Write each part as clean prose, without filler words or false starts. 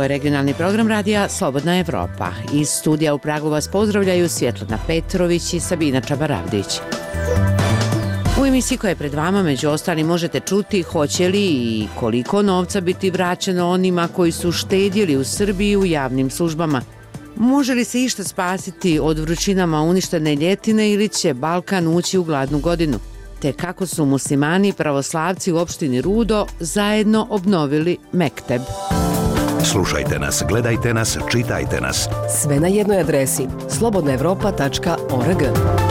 regionalni program radija Slobodna Evropa. Iz studija u Pragu vas pozdravljaju Svjetlana Petrović i Sabina Čabaravdić. U emisiji koja je pred vama, među ostalim, možete čuti hoće li i koliko novca biti vraćeno onima koji su štedjeli u Srbiji u javnim službama. Može li se išta spasiti od vrućinama uništene ljetine ili će Balkan ući u gladnu godinu? Te kako su muslimani i pravoslavci u opštini Rudo zajedno obnovili mekteb. Slušajte nas, gledajte nas, čitajte nas. Sve na jednoj adresi slobodnaevropa.org.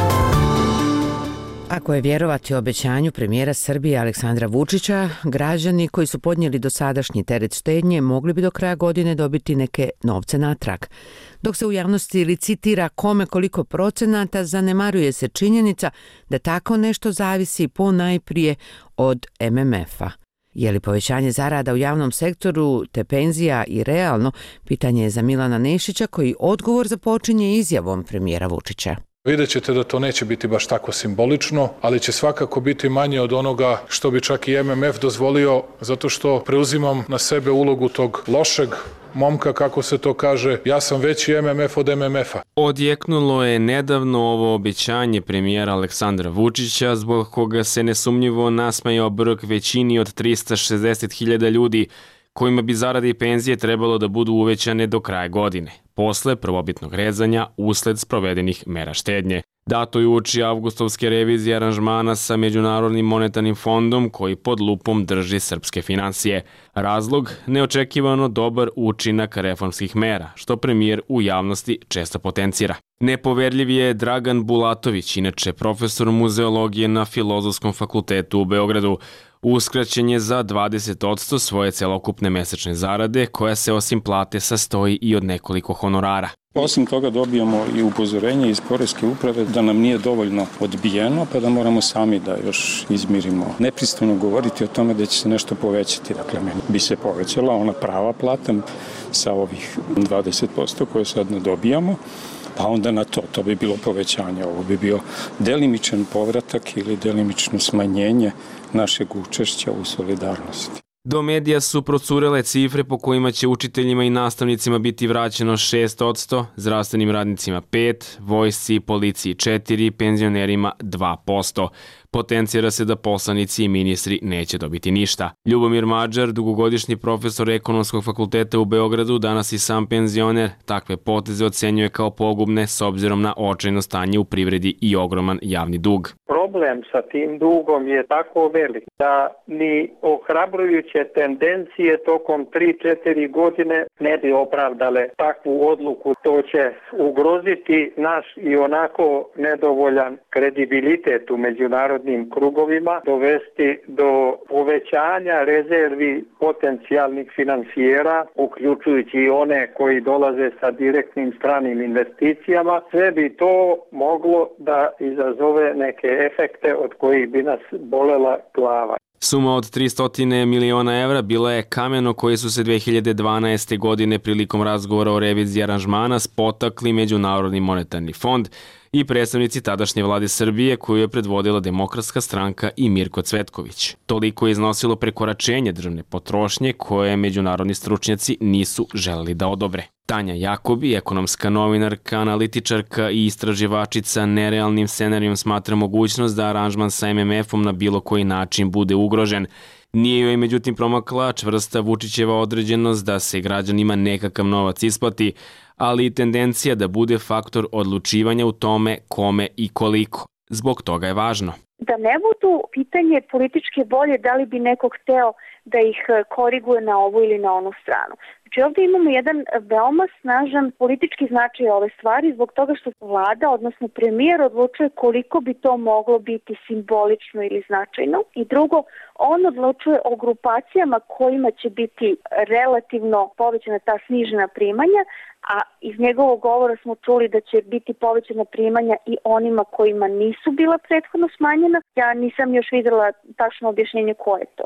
Ako je vjerovati obećanju premijera Srbije Aleksandra Vučića, građani koji su podnijeli dosadašnji teret štednje mogli bi do kraja godine dobiti neke novce natrag. Dok se u javnosti licitira kome koliko procenata, zanemaruje se činjenica da tako nešto zavisi ponajprije od MMF-a. Je li povećanje zarada u javnom sektoru te penzija i realno, pitanje je za Milana Nešića koji odgovor započinje izjavom premijera Vučića. Vidjet ćete da to neće biti baš tako simbolično, ali će svakako biti manje od onoga što bi čak i MMF dozvolio, zato što preuzimam na sebe ulogu tog lošeg momka, kako se to kaže, ja sam veći MMF od MMF-a. Odjeknulo je nedavno ovo obećanje premijera Aleksandra Vučića, zbog koga se nesumnjivo nasmejao brk većini od 360.000 ljudi, kojima bi zarade i penzije trebalo da budu uvećane do kraja godine, posle prvobitnog rezanja usled sprovedenih mera štednje. Dato je uoči avgustovske revizije aranžmana sa Međunarodnim monetarnim fondom koji pod lupom drži srpske finansije. Razlog, neočekivano dobar učinak reformskih mera, što premijer u javnosti često potencira. Nepoverljiv je Dragan Bulatović, inače profesor muzeologije na Filozofskom fakultetu u Beogradu. Uskraćen je za 20% svoje celokupne mesečne zarade, koja se osim plate sastoji i od nekoliko honorara. Osim toga dobijamo i upozorenje iz Poreske uprave da nam nije dovoljno odbijeno, pa da moramo sami da još izmirimo. Nepristojno govoriti o tome da će se nešto povećati. Dakle, meni bi se povećala ona prava plata sa ovih 20% koje sad ne dobijamo, pa onda na to bi bilo povećanje. Ovo bi bio delimičan povratak ili delimično smanjenje našeg učešća u solidarnosti. Do medija su procurele cifre po kojima će učiteljima i nastavnicima biti vraćeno 6%, zdravstvenim radnicima 5%, vojsci i policiji 4%, penzionerima 2%. Potencira se da poslanici i ministri neće dobiti ništa. Ljubomir Mađar, dugogodišnji profesor Ekonomskog fakulteta u Beogradu, danas i sam penzioner, takve poteze ocenjuje kao pogubne s obzirom na očajno stanje u privredi i ogroman javni dug. Problem sa tim dugom je tako velik da ni ohrabrujuće tendencije tokom 3-4 godine ne bi opravdale takvu odluku. To će ugroziti naš i onako nedovoljan kredibilitet u međunarodnim krugovima, dovesti do povećanja rezervi potencijalnih finansijera, uključujući i one koji dolaze sa direktnim stranim investicijama. Sve bi to moglo da izazove neke efekte od kojih bi nas bolela glava. Suma od 300 miliona evra bila je kameno koje su se 2012. godine prilikom razgovora o reviziji aranžmana spotakli Međunarodni monetarni fond i predstavnici tadašnje vlade Srbije koju je predvodila Demokratska stranka i Mirko Cvetković. Toliko je iznosilo prekoračenje državne potrošnje koje međunarodni stručnjaci nisu želeli da odobre. Tanja Jakobi, ekonomska novinarka, analitičarka i istraživačica, nerealnim scenarijom smatra mogućnost da aranžman sa MMF-om na bilo koji način bude ugrožen. Nije joj međutim promakla čvrsta Vučićeva određenost da se građanima nekakav novac isplati, ali i tendencija da bude faktor odlučivanja u tome kome i koliko. Zbog toga je važno. Da ne budu pitanje političke volje da li bi neko hteo da ih koriguje na ovu ili na onu stranu. Znači ovdje imamo jedan veoma snažan politički značaj ove stvari zbog toga što vlada, odnosno premijer, odlučuje koliko bi to moglo biti simbolično ili značajno. I drugo, on odlučuje o grupacijama kojima će biti relativno povećana ta snižena primanja, a iz njegovog govora smo čuli da će biti povećana primanja i onima kojima nisu bila prethodno smanjena. Ja nisam još videla tačno objašnjenje ko je to.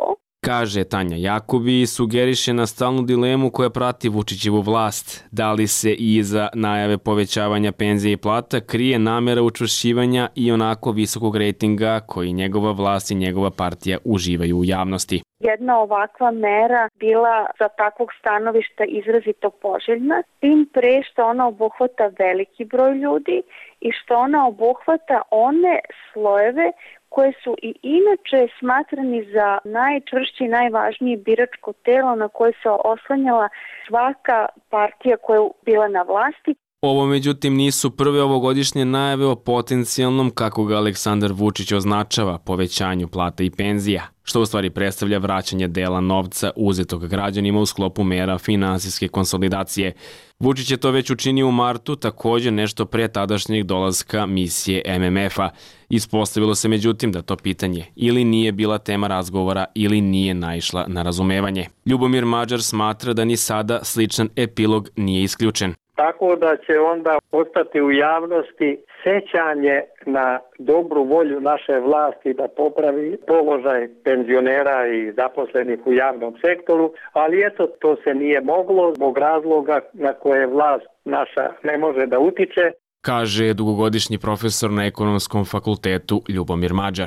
Kaže Tanja Jakubi i sugeriše na stalnu dilemu koja prati Vučićevu vlast. Da li se i iza najave povećavanja penzija i plata krije namera učvršćivanja i onako visokog rejtinga koji njegova vlast i njegova partija uživaju u javnosti. Jedna ovakva mera bila za takvog stanovišta izrazito poželjna, tim pre što ona obuhvata veliki broj ljudi i što ona obuhvata one slojeve koje su i inače smatrani za najčvršće i najvažnije biračko telo na koje se oslanjala svaka partija koja je bila na vlasti. Ovo međutim nisu prve ovogodišnje najave o potencijalnom, kako ga Aleksandar Vučić označava, povećanju plata i penzija, što u stvari predstavlja vraćanje dela novca uzetog građanima u sklopu mera finansijske konsolidacije. Vučić je to već učinio u martu, također nešto pre tadašnjeg dolaska misije MMF-a. Ispostavilo se međutim da to pitanje ili nije bila tema razgovora ili nije naišla na razumevanje. Ljubomir Mađar smatra da ni sada sličan epilog nije isključen. Tako da će onda ostati u javnosti sećanje na dobru volju naše vlasti da popravi položaj penzionera i zaposlenih u javnom sektoru, ali eto, to se nije moglo zbog razloga na koje vlast naša ne može da utiče. Kaže dugogodišnji profesor na Ekonomskom fakultetu Ljubomir Mađar.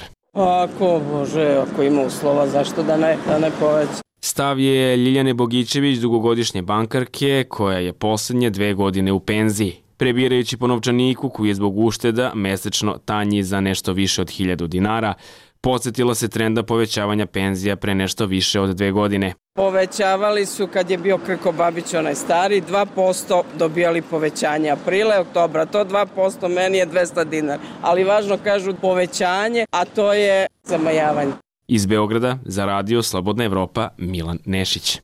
Ako ima uslova, zašto da ne poveća? Stav je Ljiljane Bogićević, dugogodišnje bankarke, koja je poslednje 2 godine u penziji. Prebirajući po novčaniku koji je zbog ušteda mesečno tanji za nešto više od 1000 dinara, podsjetila se trenda povećavanja penzija pre nešto više od 2 godine. Povećavali su kad je bio Krko Babić onaj stari, 2% dobijali povećanje aprila i oktobra. To 2% meni je 200 dinara, ali važno kažu povećanje, a to je zamajavanje. Iz Beograda za radio Slobodna Evropa Milan Nešić.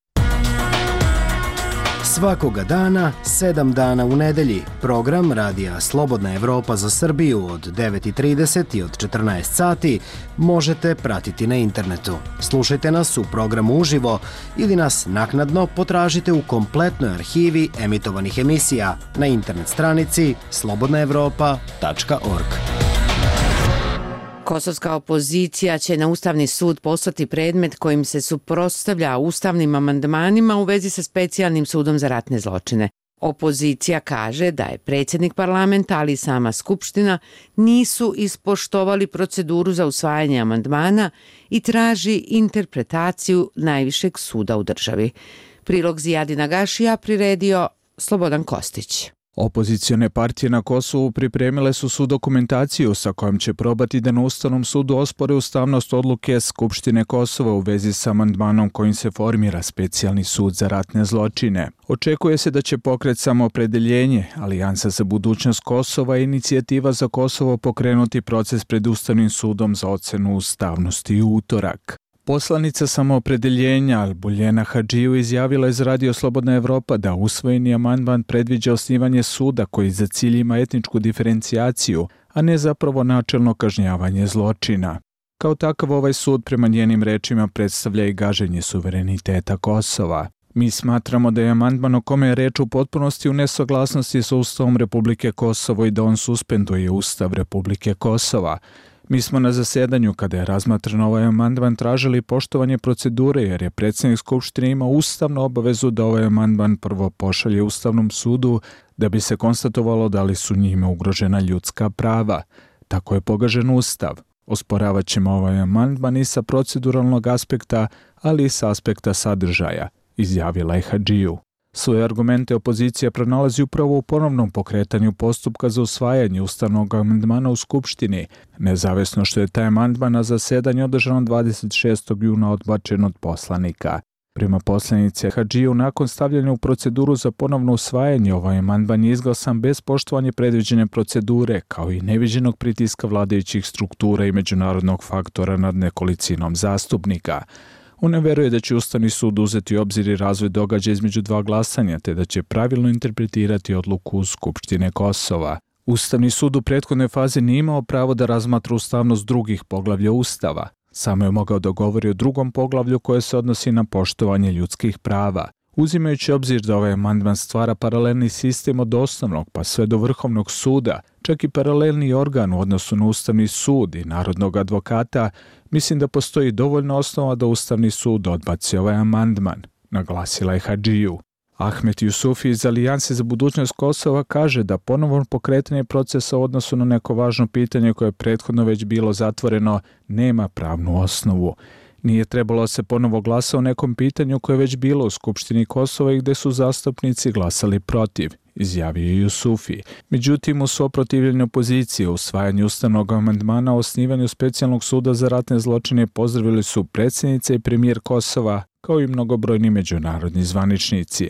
Svakoga dana, 7 dana u nedelji, program radija Slobodna Evropa za Srbiju od 9:30 i od 14 sati možete pratiti na internetu. Slušajte nas u programu uživo ili nas naknadno potražite u kompletnoj arhivi emitovanih emisija na internet stranici slobodnaevropa.org. Kosovska opozicija će na Ustavni sud poslati predmet kojim se suprotstavlja ustavnim amandmanima u vezi sa specijalnim sudom za ratne zločine. Opozicija kaže da je predsjednik parlamenta, ali i sama Skupština nisu ispoštovali proceduru za usvajanje amandmana i traži interpretaciju najvišeg suda u državi. Prilog Zijadina Gašija priredio Slobodan Kostić. Opozicione partije na Kosovu pripremile su svu dokumentaciju sa kojom će probati da na Ustavnom sudu ospore ustavnost odluke Skupštine Kosova u vezi sa amandmanom kojim se formira specijalni sud za ratne zločine. Očekuje se da će pokret Samoopredeljenje, Alijansa za budućnost Kosova i Inicijativa za Kosovo pokrenuti proces pred Ustavnim sudom za ocenu ustavnosti u utorak. Poslanica Samoopredeljenja Albuljena Hadžiju izjavila je za radio Slobodna Evropa da usvojeni amandman predviđa osnivanje suda koji za cilj ima etničku diferencijaciju, a ne zapravo načelno kažnjavanje zločina. Kao takav ovaj sud prema njenim rečima predstavlja i gaženje suvereniteta Kosova. Mi smatramo da je amandman o kome je reč u potpunosti u nesaglasnosti sa Ustavom Republike Kosovo i da on suspenduje Ustav Republike Kosova. Mi smo na zasedanju kada je razmatran ovaj amandman tražili poštovanje procedure jer je predsjednik Skupštine imao ustavnu obavezu da ovaj amandman prvo pošalje Ustavnom sudu da bi se konstatovalo da li su njime ugrožena ljudska prava. Tako je pogažen Ustav. Osporavat ćemo ovaj amandman i sa proceduralnog aspekta, ali i sa aspekta sadržaja, izjavila je Hadžiju. Svoje argumente opozicija pronalazi upravo u ponovnom pokretanju postupka za usvajanje ustavnog amandmana u Skupštini, nezavisno što je taj amandman na zasedanju održano 26. juna odbačen od poslanika. Prema poslanice Hadžiju, nakon stavljanja u proceduru za ponovno usvajanje, ovaj amandman je izglasan bez poštovanja predviđene procedure, kao i neviđenog pritiska vladajućih struktura i međunarodnog faktora nad nekolicinom zastupnika. Ona veruje da će Ustavni sud uzeti u obzir i razvoj događaja između 2 glasanja, te da će pravilno interpretirati odluku Skupštine Kosova. Ustavni sud u prethodnoj fazi nije imao pravo da razmatra ustavnost drugih poglavlja Ustava. Samo je mogao da govori o drugom poglavlju koje se odnosi na poštovanje ljudskih prava. Uzimajući obzir da ovaj amandman stvara paralelni sistem od osnovnog pa sve do Vrhovnog suda, čak i paralelni organ u odnosu na Ustavni sud i Narodnog advokata, mislim da postoji dovoljna osnova da Ustavni sud odbaci ovaj amandman, naglasila je Hadžiju. Ahmet Jusufi iz Alijanse za budućnost Kosova kaže da ponovno pokretanje procesa u odnosu na neko važno pitanje koje je prethodno već bilo zatvoreno nema pravnu osnovu. Nije trebalo se ponovo glasa o nekom pitanju koje je već bilo u Skupštini Kosova i gde su zastupnici glasali protiv, izjavio je Jusufi. Međutim, u suprotivljenju opozicije u usvajanju ustavnog amandmana o osnivanju specijalnog suda za ratne zločine pozdravili su predsjednica i premijer Kosova, kao i mnogobrojni međunarodni zvaničnici.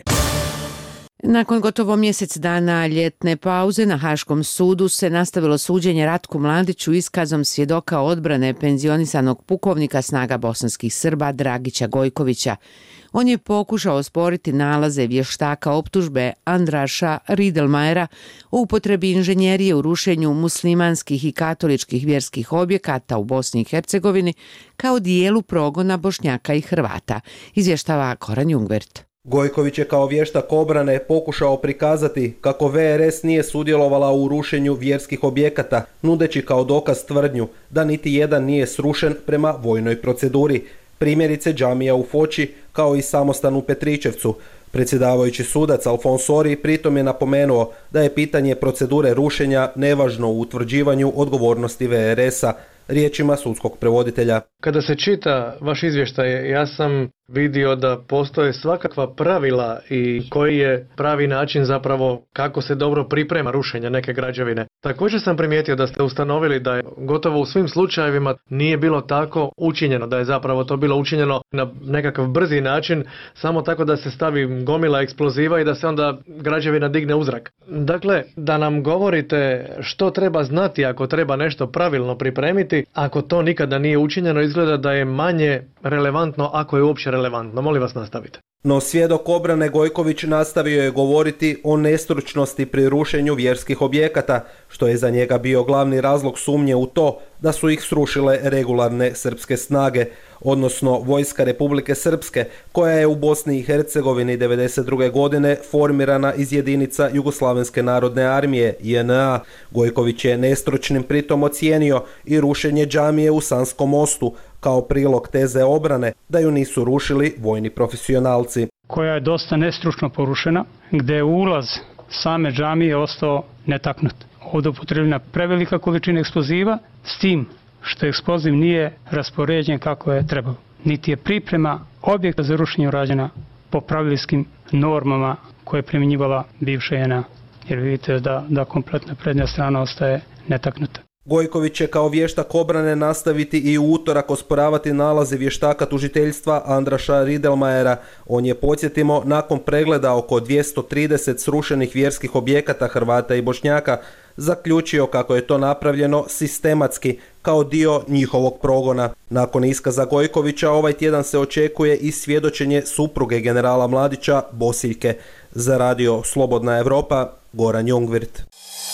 Nakon gotovo mjesec dana ljetne pauze na Haškom sudu se nastavilo suđenje Ratku Mladiću iskazom svjedoka odbrane penzionisanog pukovnika snaga bosanskih Srba Dragića Gojkovića. On je pokušao osporiti nalaze vještaka optužbe Andraša Ridelmajera o upotrebi inženjerije u rušenju muslimanskih i katoličkih vjerskih objekata u Bosni i Hercegovini kao dijelu progona Bošnjaka i Hrvata, izvještava Goran Jungwirth. Gojković je kao vještak obrane pokušao prikazati kako VRS nije sudjelovala u rušenju vjerskih objekata, nudeći kao dokaz tvrdnju da niti jedan nije srušen prema vojnoj proceduri. Primjerice džamija u Foči kao i samostan u Petričevcu. Predsjedavajući sudac Alfonsori pritom je napomenuo da je pitanje procedure rušenja nevažno u utvrđivanju odgovornosti VRS-a, riječima sudskog prevoditelja. Kada se čita vaš izvještaj, ja sam vidio da postoje svakakva pravila i koji je pravi način zapravo kako se dobro priprema rušenje neke građevine. Također sam primijetio da ste ustanovili da je gotovo u svim slučajevima nije bilo tako učinjeno, da je zapravo to bilo učinjeno na nekakav brzi način, samo tako da se stavi gomila eksploziva i da se onda građevina digne u zrak. Dakle, da nam govorite što treba znati ako treba nešto pravilno pripremiti, ako to nikada nije učinjeno, izgleda da je manje relevantno ako je uopće relevantno. Molim vas, nastavite. No svjedok obrane Gojković nastavio je govoriti o nestručnosti pri rušenju vjerskih objekata, što je za njega bio glavni razlog sumnje u to da su ih srušile regularne srpske snage, odnosno Vojska Republike Srpske, koja je u Bosni i Hercegovini 1992. godine formirana iz jedinica Jugoslavenske narodne armije, JNA. Gojković je nestručnim pritom ocijenio i rušenje džamije u Sanskom mostu, kao prilog teze obrane da ju nisu rušili vojni profesionalci. Koja je dosta nestručno porušena, gdje je ulaz same džamije ostao netaknut. Ovdje upotrebljena prevelika količina eksploziva, s tim što eksploziv nije raspoređen kako je trebalo. Niti je priprema objekta za rušenje urađena po pravilskim normama koje je primjenjivala bivša JNA. Jer vidite da kompletna prednja strana ostaje netaknuta. Gojković će kao vještak obrane nastaviti i u utorak osporavati nalaze vještaka tužiteljstva Andraša Ridelmajera. On je, podsjetimo, nakon pregleda oko 230 srušenih vjerskih objekata Hrvata i Bošnjaka zaključio kako je to napravljeno sistematski kao dio njihovog progona. Nakon iskaza Gojkovića ovaj tjedan se očekuje i svjedočenje supruge generala Mladića Bosiljke. Za radio Slobodna Evropa, Goran Jungwirth.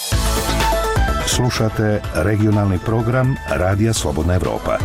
Slušate regionalni program Radija Slobodna Evropa.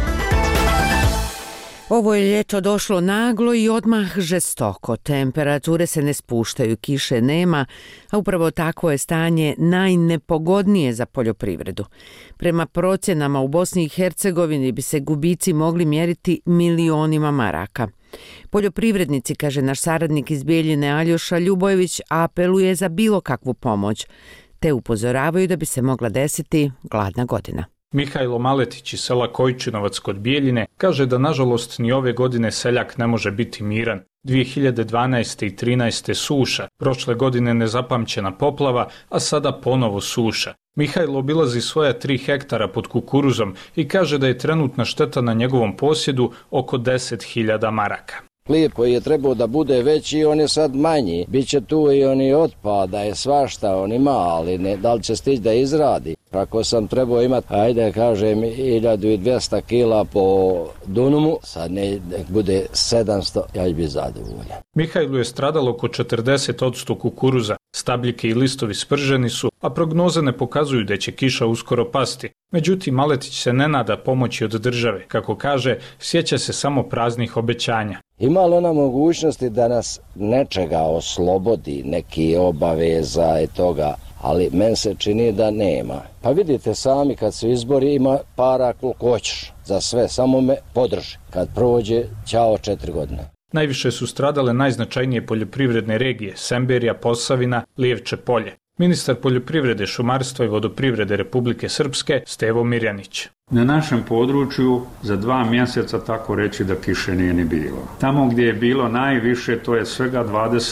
Ovo je ljeto došlo naglo i odmah žestoko. Temperature se ne spuštaju, kiše nema, a upravo takvo je stanje najnepogodnije za poljoprivredu. Prema procjenama u Bosni i Hercegovini bi se gubici mogli mjeriti milionima maraka. Poljoprivrednici, kaže naš saradnik iz Bijeljine Aljoša Ljubojević, apeluje za bilo kakvu pomoć, te upozoravaju da bi se mogla desiti gladna godina. Mihajlo Maletić iz sela Kojčinovac kod Bijeljine kaže da nažalost ni ove godine seljak ne može biti miran. 2012. i 13. suša, prošle godine nezapamćena poplava, a sada ponovo suša. Mihajlo obilazi svoja 3 hektara pod kukuruzom i kaže da je trenutna šteta na njegovom posjedu oko 10.000 maraka. Lijepo je trebao da bude veći, on je sad manji. Biće tu i oni otpada, je svašta, on ima, ali da li će stići da izradi. Ako sam trebao imati, ajde kažem, 1200 kila po dunumu, sad nek bude 700, ja ću biti zadovoljan. Mihajlu je stradalo oko 40% kukuruza. Stabljike i listovi sprženi su, a prognoze ne pokazuju da će kiša uskoro pasti. Međutim, Maletić se ne nada pomoći od države. Kako kaže, sjeća se samo praznih obećanja. Ima li ona mogućnosti da nas nečega oslobodi, neki obaveza i toga, ali meni se čini da nema. Pa vidite sami kad su izbori ima para koliko hoćeš za sve, samo me podrži. Kad prođe, ćao 4 godine. Najviše su stradale najznačajnije poljoprivredne regije, Semberija, Posavina, Lijevče polje. Ministar poljoprivrede, šumarstva i vodoprivrede Republike Srpske, Stevo Mirjanić. Na našem području za 2 mjeseca tako reći da kiše nije ni bilo. Tamo gdje je bilo najviše to je svega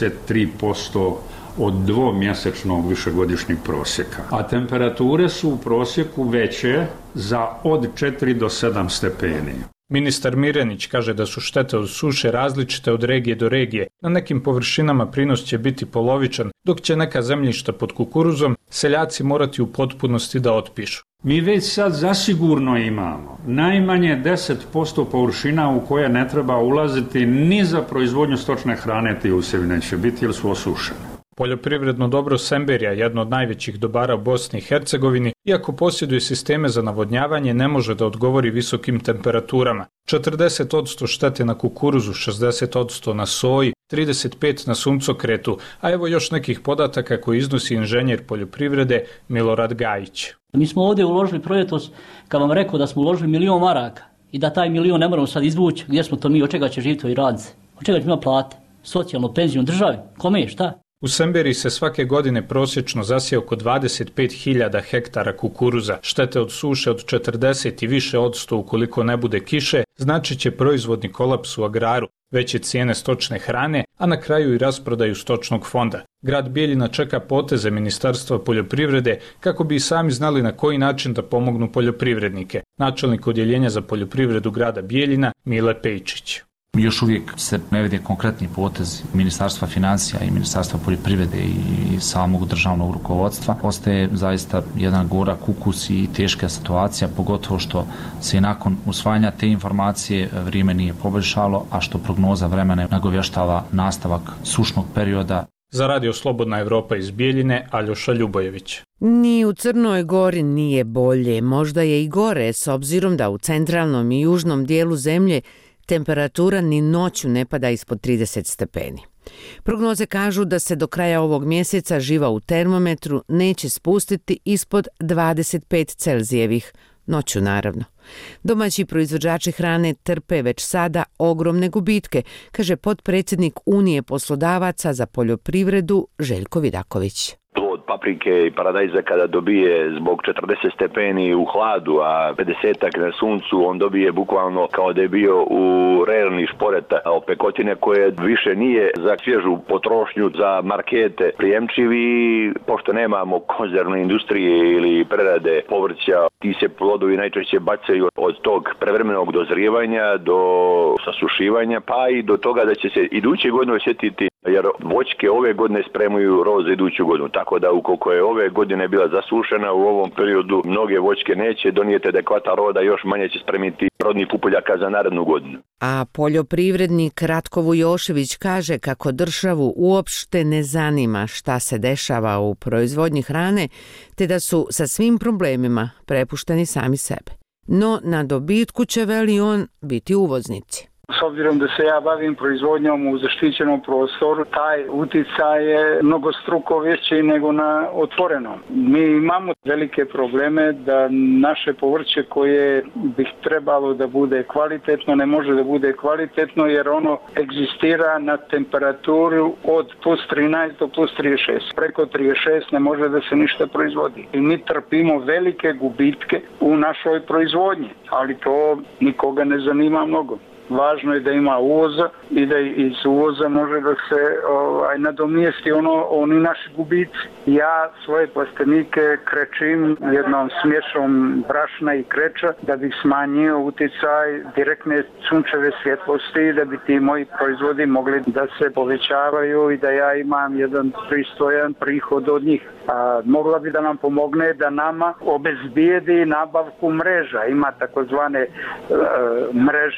23% od 2-mjesečnog višegodišnjeg prosjeka. A temperature su u prosjeku veće za od 4 do 7 stepeni. Ministar Mirjanić kaže da su štete od suše različite od regije do regije. Na nekim površinama prinos će biti polovičan, dok će neka zemljišta pod kukuruzom seljaci morati u potpunosti da otpišu. Mi već sad zasigurno imamo najmanje 10% površina u koje ne treba ulaziti ni za proizvodnju stočne hrane, ti usjevi neće biti jer su osušene. Poljoprivredno dobro Semberija, jedno od najvećih dobara u Bosni i Hercegovini, iako posjeduje sisteme za navodnjavanje, ne može da odgovori visokim temperaturama. 40% štete na kukuruzu, 60% na soji, 35% na suncokretu, a evo još nekih podataka koji iznosi inženjer poljoprivrede Milorad Gajić. Mi smo ovdje uložili projektos, kad vam rekao da smo uložili 1.000.000 maraka i da taj 1.000.000 ne moramo sad izvući, gdje smo to mi, od čega će živjeti ovi radnici, od čega će ima plate, socijalno, penziju državi, kome je, šta? U Semberiji se svake godine prosječno zasije oko 25.000 hektara kukuruza. Štete od suše od 40 i više odsto ukoliko ne bude kiše znači će proizvodni kolaps u agraru, veće cijene stočne hrane, a na kraju i rasprodaju stočnog fonda. Grad Bijeljina čeka poteze Ministarstva poljoprivrede kako bi i sami znali na koji način da pomognu poljoprivrednike. Načelnik odjeljenja za poljoprivredu grada Bijeljina Mile Pejčić. Još uvijek se ne vide konkretni potez Ministarstva financija i Ministarstva poljoprivrede i samog državnog rukovodstva. Ostaje zaista jedan gorak ukus i teška situacija, pogotovo što se i nakon usvajanja te informacije vrijeme nije poboljšalo, a što prognoza vremena nagovještava nastavak sušnog perioda. Za Radio Slobodna Evropa iz Bijeljine, Aljoša Ljubojević. Ni u Crnoj Gori nije bolje, možda je i gore, s obzirom da u centralnom i južnom dijelu zemlje temperatura ni noću ne pada ispod 30 stepeni. Prognoze kažu da se do kraja ovog mjeseca živa u termometru neće spustiti ispod 25 Celzijevih, noću naravno. Domaći proizvođači hrane trpe već sada ogromne gubitke, kaže potpredsjednik Unije poslodavaca za poljoprivredu Željko Vidaković. Paprike i paradajza kada dobije zbog 40 stepeni u hladu, a 50-ak na suncu, on dobije bukvalno kao da je bio u rerni šporeta opekotine koje više nije za svježu potrošnju, za markete prijemčivi, pošto nemamo konzervne industrije ili prerade povrća, ti se plodovi najčešće bacaju od tog prevremenog dozrijevanja do sasušivanja, pa i do toga da će se iduće godine osjetiti, jer voćke ove godine spremaju roz za iduću godinu, tako da ukoliko je ove godine bila zasušena u ovom periodu, mnoge voćke neće donijeti adekvatan roda, još manje će spremiti rodnih pupoljaka za narednu godinu. A poljoprivrednik Ratko Vujošević kaže kako državu uopšte ne zanima šta se dešava u proizvodnji hrane, te da su sa svim problemima prepušteni sami sebe. No na dobitku će, veli on, biti uvoznici. S obzirom da se ja bavim proizvodnjom u zaštićenom prostoru, taj uticaj je mnogostruko veći nego na otvorenom. Mi imamo velike probleme da naše povrće koje bi trebalo da bude kvalitetno, ne može da bude kvalitetno jer ono egzistira na temperaturu od plus 13 do plus 36. Preko 36 ne može da se ništa proizvodi. I mi trpimo velike gubitke u našoj proizvodnji, ali to nikoga ne zanima mnogo. Važno je da ima uvoza i da iz uvoza može da se nadomjesti oni naši gubici. Ja svoje plastenike krečim jednom smješom brašna i kreča da bih smanjio utjecaj direktne sunčeve svjetlosti, da bi ti moji proizvodi mogli da se povećavaju i da ja imam jedan pristojan prihod od njih. Mogla bi da nam pomogne da nama obezbijedi nabavku mreža. Ima takozvane mreže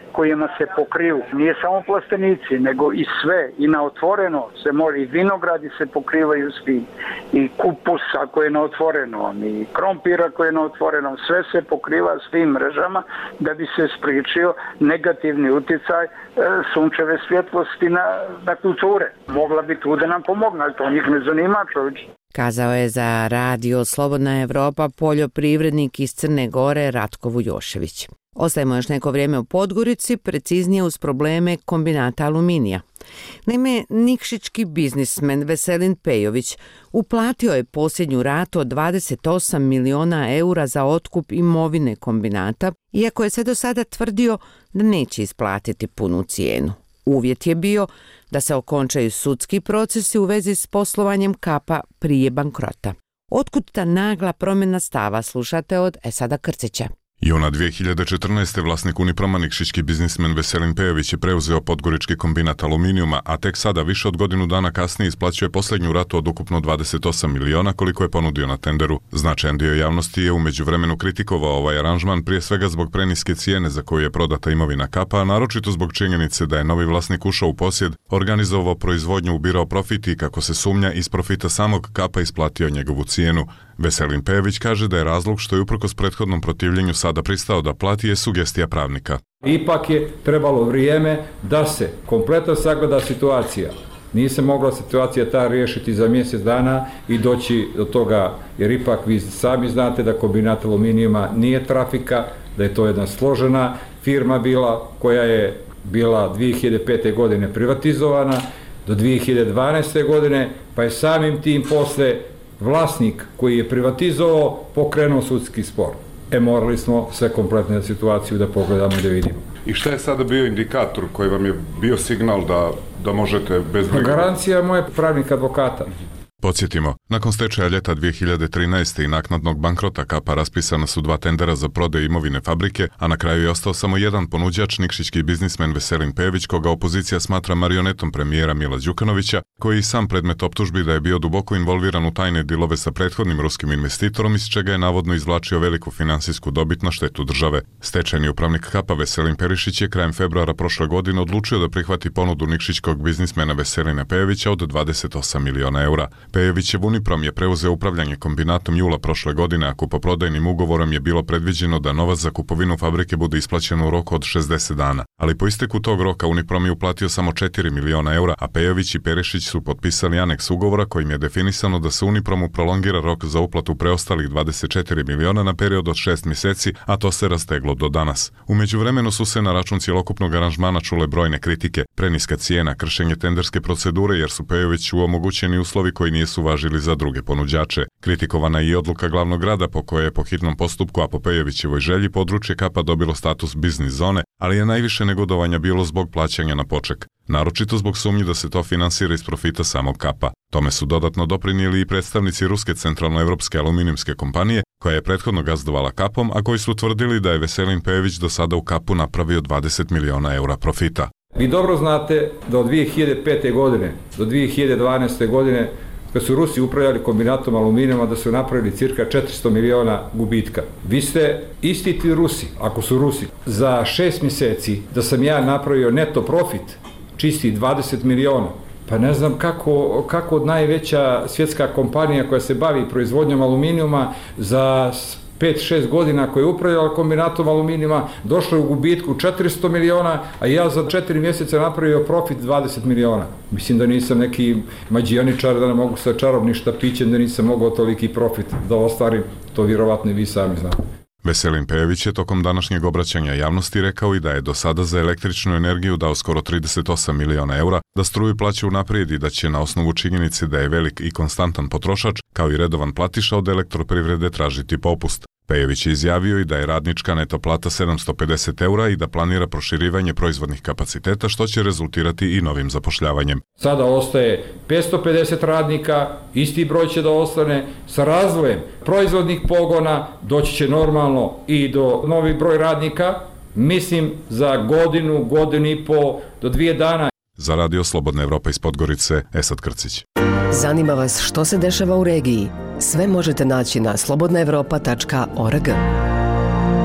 kojima se pokriju. Nije samo plastenici, nego i sve. I na otvoreno se može, i vinogradi se pokrivaju s tim. I kupus ako je na otvorenom, i krompir ako je na otvorenom. Sve se pokriva s tim mrežama da bi se spriječio negativni uticaj sunčeve svjetlosti na kulture. Mogla bi tu da nam pomogne, ali to njih ne zanima, čovječe. Kazao je za radio Slobodna Evropa poljoprivrednik iz Crne Gore Ratko Vujošević. Ostajemo još neko vrijeme u Podgorici, preciznije uz probleme kombinata aluminija. Naime, nikšićki biznismen Veselin Pejović uplatio je posljednju ratu od 28 miliona eura za otkup imovine kombinata, iako je se do sada tvrdio da neće isplatiti punu cijenu. Uvjet je bio da se okončaju sudski procesi u vezi s poslovanjem Kapa prije bankrota. Otkud ta nagla promjena stava, slušate od Esada Krcića. Juna 2014. vlasnik Uniproma nikšićki biznismen Veselin Pejović je preuzeo podgorički kombinat aluminijuma, a tek sada više od godinu dana kasnije isplaćuje posljednju ratu od ukupno 28 miliona koliko je ponudio na tenderu. Značajan dio javnosti je u međuvremenu kritikovao ovaj aranžman prije svega zbog preniske cijene za koju je prodata imovina Kapa, a naročito zbog činjenice da je novi vlasnik ušao u posjed, organizovao proizvodnju, ubirao profit i kako se sumnja iz profita samog Kapa isplatio njegovu cijenu. Veselin Pejović kaže da je razlog što je uprkos prethodnom protivljenju sada pristao da plati je sugestija pravnika. Ipak je trebalo vrijeme da se kompletno sagleda situacija. Nije se mogla situacija ta riješiti za mjesec dana i doći do toga, jer ipak vi sami znate da kombinat aluminijuma nije trafika, da je to jedna složena firma bila koja je bila 2005. godine privatizovana do 2012. godine, pa je samim tim posle vlasnik koji je privatizovao pokrenuo sudski spor. Morali smo sve kompletne situaciju da pogledamo i da vidimo. I šta je sada bio indikator koji vam je bio signal da možete bez... Garancija moje pravnika advokata. Podsjetimo, nakon stečaja ljeta 2013. i naknadnog bankrota Kapa raspisana su 2 tendera za prodaju imovine fabrike, a na kraju je ostao samo jedan ponuđač, nikšićki biznismen Veselin Pejović, koga opozicija smatra marionetom premijera Mila Đukanovića, koji je sam predmet optužbi da je bio duboko involviran u tajne dilove sa prethodnim ruskim investitorom, iz čega je navodno izvlačio veliku finansijsku dobit na štetu države. Stečajni upravnik Kapa Veselin Perišić je krajem februara prošle godine odlučio da prihvati ponudu nikšićkog biznismena Veselina Pejovića od 28 miliona eura. Pejovićev Uniprom je preuzeo upravljanje kombinatom jula prošle godine, a kupoprodajnim ugovorom je bilo predviđeno da novac za kupovinu fabrike bude isplaćen u roku od 60 dana. Ali po isteku tog roka Uniprom je uplatio samo 4 miliona eura, a Pejović i Perišić su potpisali aneks ugovora kojim je definisano da se Unipromu prolongira rok za uplatu preostalih 24 miliona na period od 6 mjeseci, a to se rasteglo do danas. U međuvremenu su se na račun cjelokupnog aranžmana čule brojne kritike, preniska cijena, kršenje tenderske procedure jer su Pejoviću omogućeni uslovi koji nisu važili za druge ponuđače. Kritikovana je i odluka glavnog grada po kojoj je po hitnom postupku, a po Pejovićevoj želji, područje Kapa dobilo status biznis zone, ali je najviše negodovanja bilo zbog plaćanja na poček. Naročito zbog sumnji da se to finansira iz profita samog Kapa. Tome su dodatno doprinijeli i predstavnici Ruske centralnoevropske aluminijumske kompanije, koja je prethodno gazdovala Kapom, a koji su tvrdili da je Veselin Pejović do sada u Kapu napravio 20 miliona eura profita. Vi dobro znate da od 2005. godine do 2012. godine kad su Rusi upravljali kombinatom aluminijuma da su napravili cirka 400 miliona gubitka. Vi ste isti ti Rusi, ako su Rusi, za 6 mjeseci da sam ja napravio neto profit, čisti 20 miliona. Pa ne znam kako najveća svjetska kompanija koja se bavi proizvodnjom aluminijuma za 5-6 godina koja je upravljala kombinatom aluminijuma došla u gubitku 400 miliona, a ja za 4 mjeseca napravio profit 20 miliona. Mislim da nisam neki mađioničar, da ne mogu sa čarobnim štapićem, da nisam mogao toliki profit da ostvarim, to vjerovatno i vi sami znate. Veselin Pejović je tokom današnjeg obraćanja javnosti rekao i da je do sada za električnu energiju dao skoro 38 miliona eura, da struju plaća unaprijed i da će na osnovu činjenice da je velik i konstantan potrošač, kao i redovan platiša od elektroprivrede tražiti popust. Pejović je izjavio i da je radnička neto plata 750 eura i da planira proširivanje proizvodnih kapaciteta, što će rezultirati i novim zapošljavanjem. Sada ostaje 550 radnika, isti broj će da ostane, sa razvojem proizvodnih pogona doći će normalno i do novi broj radnika, mislim za godinu i po do 2 dana. Za radio Slobodna Evropa iz Podgorice, Esad Krcić. Zanima vas što se dešava u regiji? Sve možete naći na slobodnaevropa.org.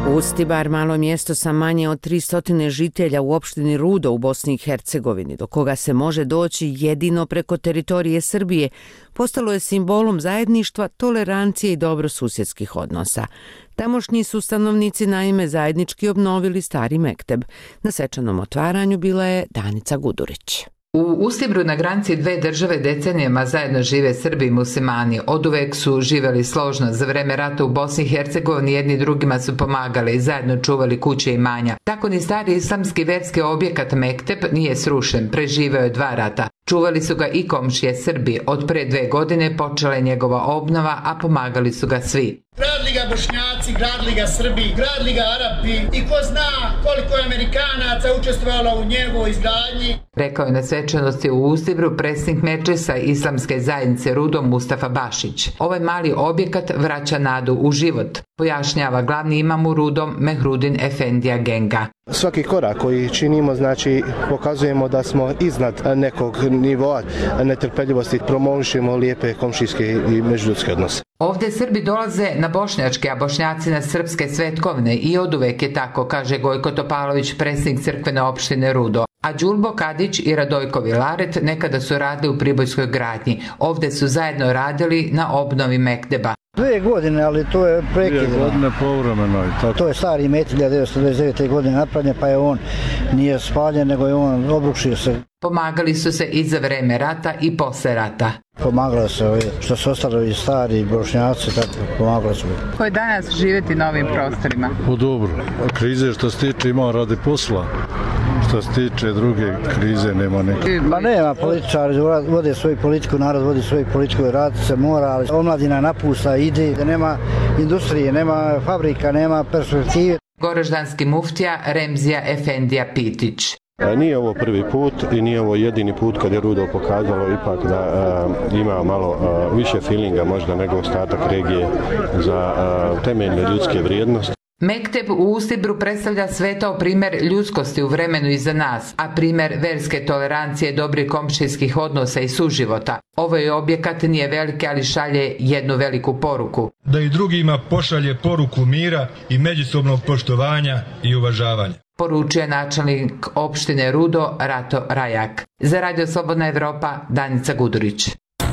Ustibar, malo mjesto sa manje od 300 žitelja u opštini Rudo u Bosni i Hercegovini, do koga se može doći jedino preko teritorije Srbije, postalo je simbolom zajedništva, tolerancije i dobrosusjedskih odnosa. Tamošnji su stanovnici naime zajednički obnovili stari mekteb. Na svečanom otvaranju bila je Danica Gudurić. U Ustibru na granici dve države decenijama zajedno žive Srbi i muslimani. Oduvek su živjeli složno. Za vreme rata u Bosni i Hercegovini jedni drugima su pomagali i zajedno čuvali kuće i imanja. Tako ni stari islamski verski objekat mekteb nije srušen. Preživeo je 2 rata. Čuvali su ga i komšije Srbi. Od pre 2 godine počela je njegova obnova, a pomagali su ga svi. Gradili ga Bošnjaci, gradili ga Srbi, gradili ga Arapi i ko zna koliko je Amerikanaca učestvovalo u njegovoj izgradnji. Rekao je na svečanosti u Ustibru predsjednik Medžlisa Islamske zajednice Rudo Mustafa Bašić. Ovaj mali objekat vraća nadu u život, pojašnjava glavni imam u Rudom Mehrudin Efendija Genga. Svaki korak koji činimo, znači pokazujemo da smo iznad nekog nivoa netrpeljivosti, promovišemo lijepe komšijske i međuljudske odnose. Ovdje Srbi dolaze na bošnjačke, a Bošnjaci na srpske svetkovne i oduvek je tako, kaže Gojko Topalović, predsjednik crkvene opštine Rudo. A Đulbo Kadić i Radojko Vilaret nekada su radili u Pribojskoj gradnji. Ovdje su zajedno radili na obnovi mekteba. 2 godine, ali to je prekidno. 2 godine povremeno i tako. To je stari metelj 1929. godine napravljen, pa je on nije spaljen, nego je on obrušio se. Pomagali su se i za vreme rata i posle rata. Pomagalo se što su ostali stari Bošnjaci, tako pomagalo su. Ko je danas živjeti na ovim prostorima? Dobro. Krize što se tiče ima radi posla. Što se tiče druge krize nema neke. Ma nema, političari vode svoju politiku, narod vodi svoju politiku, raditi se mora, ali omladina napusta, ide, nema industrije, nema fabrika, nema perspektive. Goraždanski muftija Remzija Efendija Pitić. Nije ovo prvi put i nije ovo jedini put kad je Rudo pokazalo ipak da ima malo više feelinga možda nego ostatak regije za temeljne ljudske vrijednosti. Mekteb u Ustibru predstavlja svetao primjer ljudskosti u vremenu iza nas, a primjer verske tolerancije, dobrih komšijskih odnosa i suživota. Ovaj objekat nije veliki, ali šalje jednu veliku poruku. Da i drugima pošalje poruku mira i međusobnog poštovanja i uvažavanja. Poručuje načelnik opštine Rudo Rato Rajak. Za Radio Slobodna Evropa, Danica Gudurić.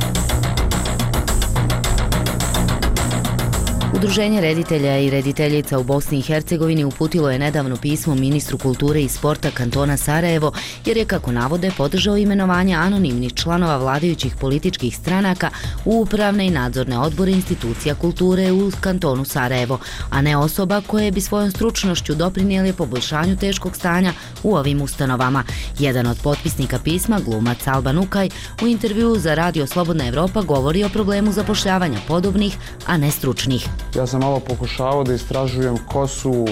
Udruženje reditelja i rediteljica u Bosni i Hercegovini uputilo je nedavno pismo ministru kulture i sporta kantona Sarajevo, jer je, kako navode, podržao imenovanje anonimnih članova vladajućih političkih stranaka u upravne i nadzorne odbore institucija kulture u kantonu Sarajevo, a ne osoba koje bi svojom stručnošću doprinijeli poboljšanju teškog stanja u ovim ustanovama. Jedan od potpisnika pisma, glumac Alban Ukaj, u intervjuu za Radio Slobodna Evropa govori o problemu zapošljavanja podobnih, a ne stručnih. Ja sam malo pokušavao da istražujem ko su,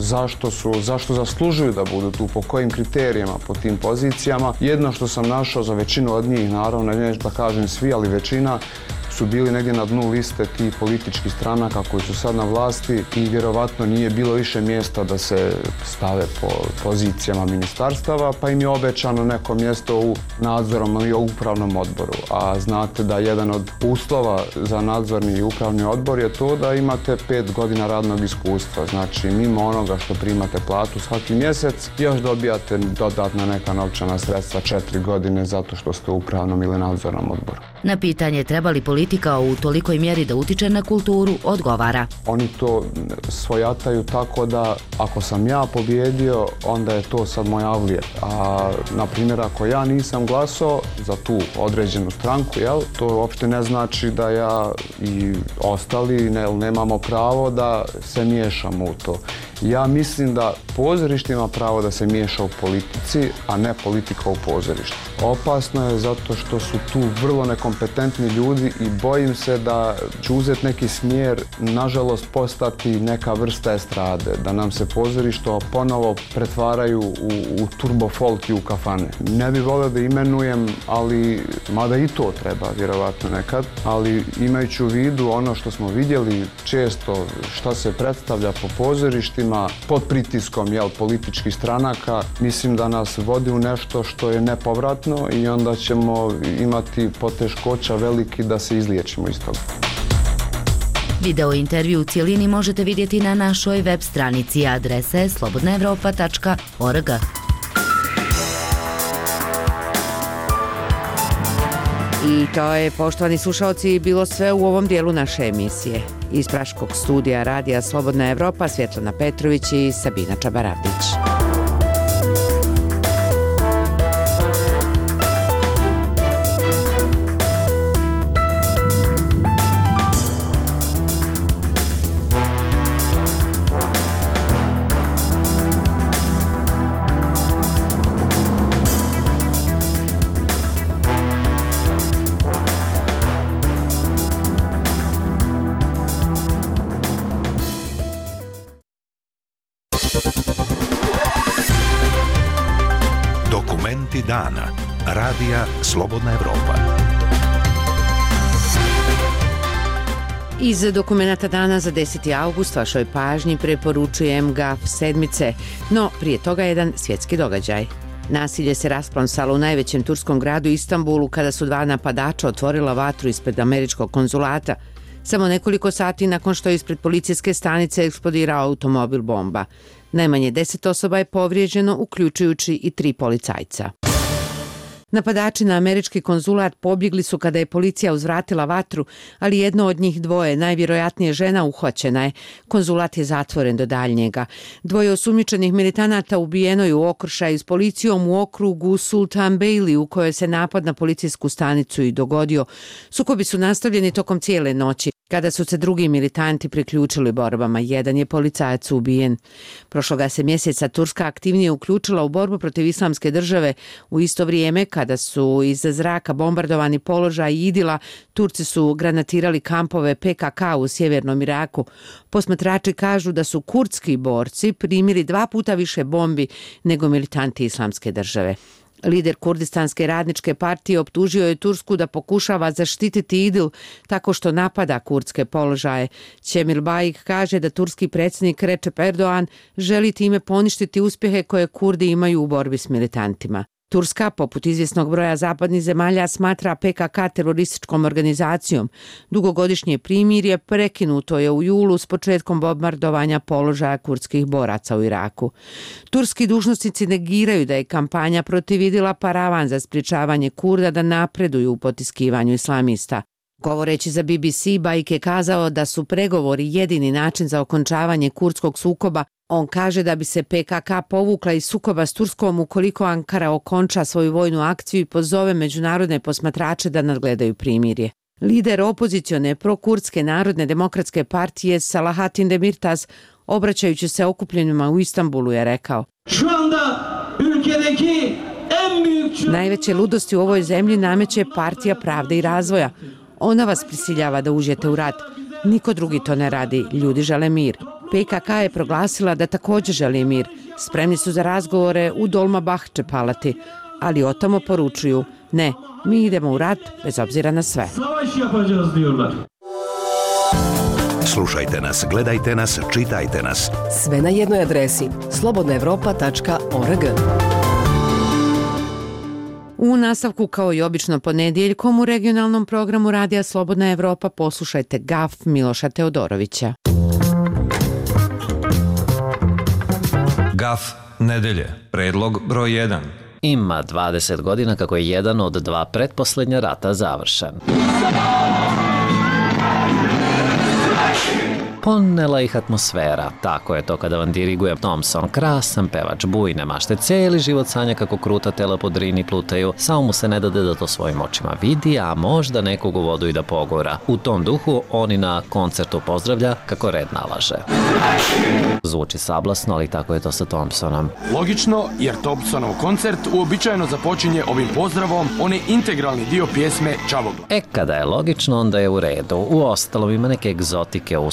zašto zaslužuju da budu tu, po kojim kriterijama, po tim pozicijama. Jedno što sam našao za većinu od njih, naravno, neću da kažem svi, ali većina su bili negdje na dnu liste tih političkih stranaka koji su sad na vlasti i vjerovatno nije bilo više mjesta da se stave po pozicijama ministarstava, pa im je obećano neko mjesto u nadzornom i upravnom odboru. A znate da jedan od uslova za nadzorni i upravni odbor je to da imate 5 godina radnog iskustva. Znači, mimo onoga što primate platu svaki mjesec, još dobijate dodatna neka novčana sredstva 4 godine zato što ste u upravnom ili nadzornom odboru. Na pitanje treba li politika u tolikoj mjeri da utiče na kulturu, odgovara. Oni to svojataju tako da ako sam ja pobjedio, onda je to sad moj avlijet. A, na primjer, ako ja nisam glasao za tu određenu stranku, to uopšte ne znači da ja i ostali nemamo pravo da se miješamo u to. Ja mislim da pozorište ima pravo da se miješa u politici, a ne politika u pozorištu. Opasno je zato što su tu vrlo nekompetentni ljudi i bojim se da će uzeti neki smjer, nažalost postati neka vrsta estrade, da nam se pozorišto ponovo pretvaraju u turbo folk i u kafane. Ne bih volio da imenujem, ali mada i to treba vjerovatno nekad, ali imajući u vidu ono što smo vidjeli često, šta se predstavlja po pozorištima, pod pritiskom političkih stranaka, mislim da nas vodi u nešto što je nepovratno i onda ćemo imati poteškoća veliki da se izliječimo iz toga. Video intervju u cijelini možete vidjeti na našoj web stranici, adresa je slobodnaevropa.org. I to je, poštovani slušalci, bilo sve u ovom dijelu naše emisije. Iz praškog studija radija Slobodna Evropa, Svjetlana Petrović i Sabina Čabaravdić. Dana. Radija Slobodna Evropa. Iz dokumenata dana za 10. august vašoj pažnji preporučujem GAF sedmice, no prije toga jedan svjetski događaj. Nasilje se rasplomsalo u najvećem turskom gradu Istanbulu kada su dva napadača otvorila vatru ispred američkog konzulata, samo nekoliko sati nakon što je ispred policijske stanice eksplodirao automobil bomba. Najmanje 10 osoba je povrijeđeno, uključujući i 3 policajca. Napadači na američki konzulat pobjegli su kada je policija uzvratila vatru, ali jedno od njih dvoje, najvjerojatnije žena, uhvaćena je. Konzulat je zatvoren do daljnjega. Dvoje osumnjičenih militanata ubijeno je u okršaju s policijom u okrugu Sultan Beyli, u kojoj se napad na policijsku stanicu i dogodio. Sukobi su nastavljeni tokom cijele noći. Kada su se drugi militanti priključili borbama, jedan je policajac ubijen. Prošloga se mjeseca Turska aktivnije uključila u borbu protiv Islamske države. U isto vrijeme, kada su iz zraka bombardovani položaj Idila, Turci su granatirali kampove PKK u sjevernom Iraku. Posmatrači kažu da su kurdski borci primili 2 puta više bombi nego militanti Islamske države. Lider Kurdistanske radničke partije optužio je Tursku da pokušava zaštititi Idil tako što napada kurdske položaje. Cemil Bayik kaže da turski predsjednik Recep Erdogan želi time poništiti uspjehe koje Kurdi imaju u borbi s militantima. Turska, poput izvjesnog broja zapadnih zemalja, smatra PKK terorističkom organizacijom. Dugogodišnje primirje prekinuto je u julu s početkom bombardovanja položaja kurdskih boraca u Iraku. Turski dužnosnici negiraju da je kampanja protiv Idila paravan za sprječavanje Kurda da napreduju u potiskivanju islamista. Govoreći za BBC, Bayik je kazao da su pregovori jedini način za okončavanje kurdskog sukoba. On kaže da bi se PKK povukla iz sukoba s Turskom ukoliko Ankara okonča svoju vojnu akciju i pozove međunarodne posmatrače da nadgledaju primirje. Lider opozicione prokurdske narodne demokratske partije Salahatin Demirtas, obraćajući se okupljenima u Istanbulu, je rekao: najveće ludosti u ovoj zemlji nameće Partija pravde i razvoja. Ona vas prisiljava da uđete u rat. Niko drugi to ne radi. Ljudi žele mir. PKK je proglasila da također želi mir. Spremni su za razgovore u Dolmabahče palati, ali otamo poručuju: ne, mi idemo u rat bez obzira na sve. Slušajte nas, gledajte nas, čitajte nas. Sve na jednoj adresi slobodnaevropa.org. U nastavku, kao i obično ponedjeljkom, u regionalnom programu Radija Slobodna Evropa poslušajte GAF Miloša Teodorovića. GAF nedelje, predlog broj 1. Ima 20 godina kako je jedan od 2 pretposljednja rata završen. Ponela ih atmosfera, tako je to kada vam diriguje Thompson, krasan pevač, bujne mašte, cijeli život sanja kako kruta tela po Drini plutaju, samo mu se ne dade da to svojim očima vidi, a možda nekog u vodu i da pogura. U tom duhu oni na koncertu pozdravlja kako red nalaže. Zvuči sablasno, ali tako je to sa Thompsonom. Logično, jer Thompsonov koncert uobičajeno započinje ovim pozdravom, on je integralni dio pjesme Čavogla. Kada je logično, onda je u redu. U ostalom ima neke egzotike u ustaškom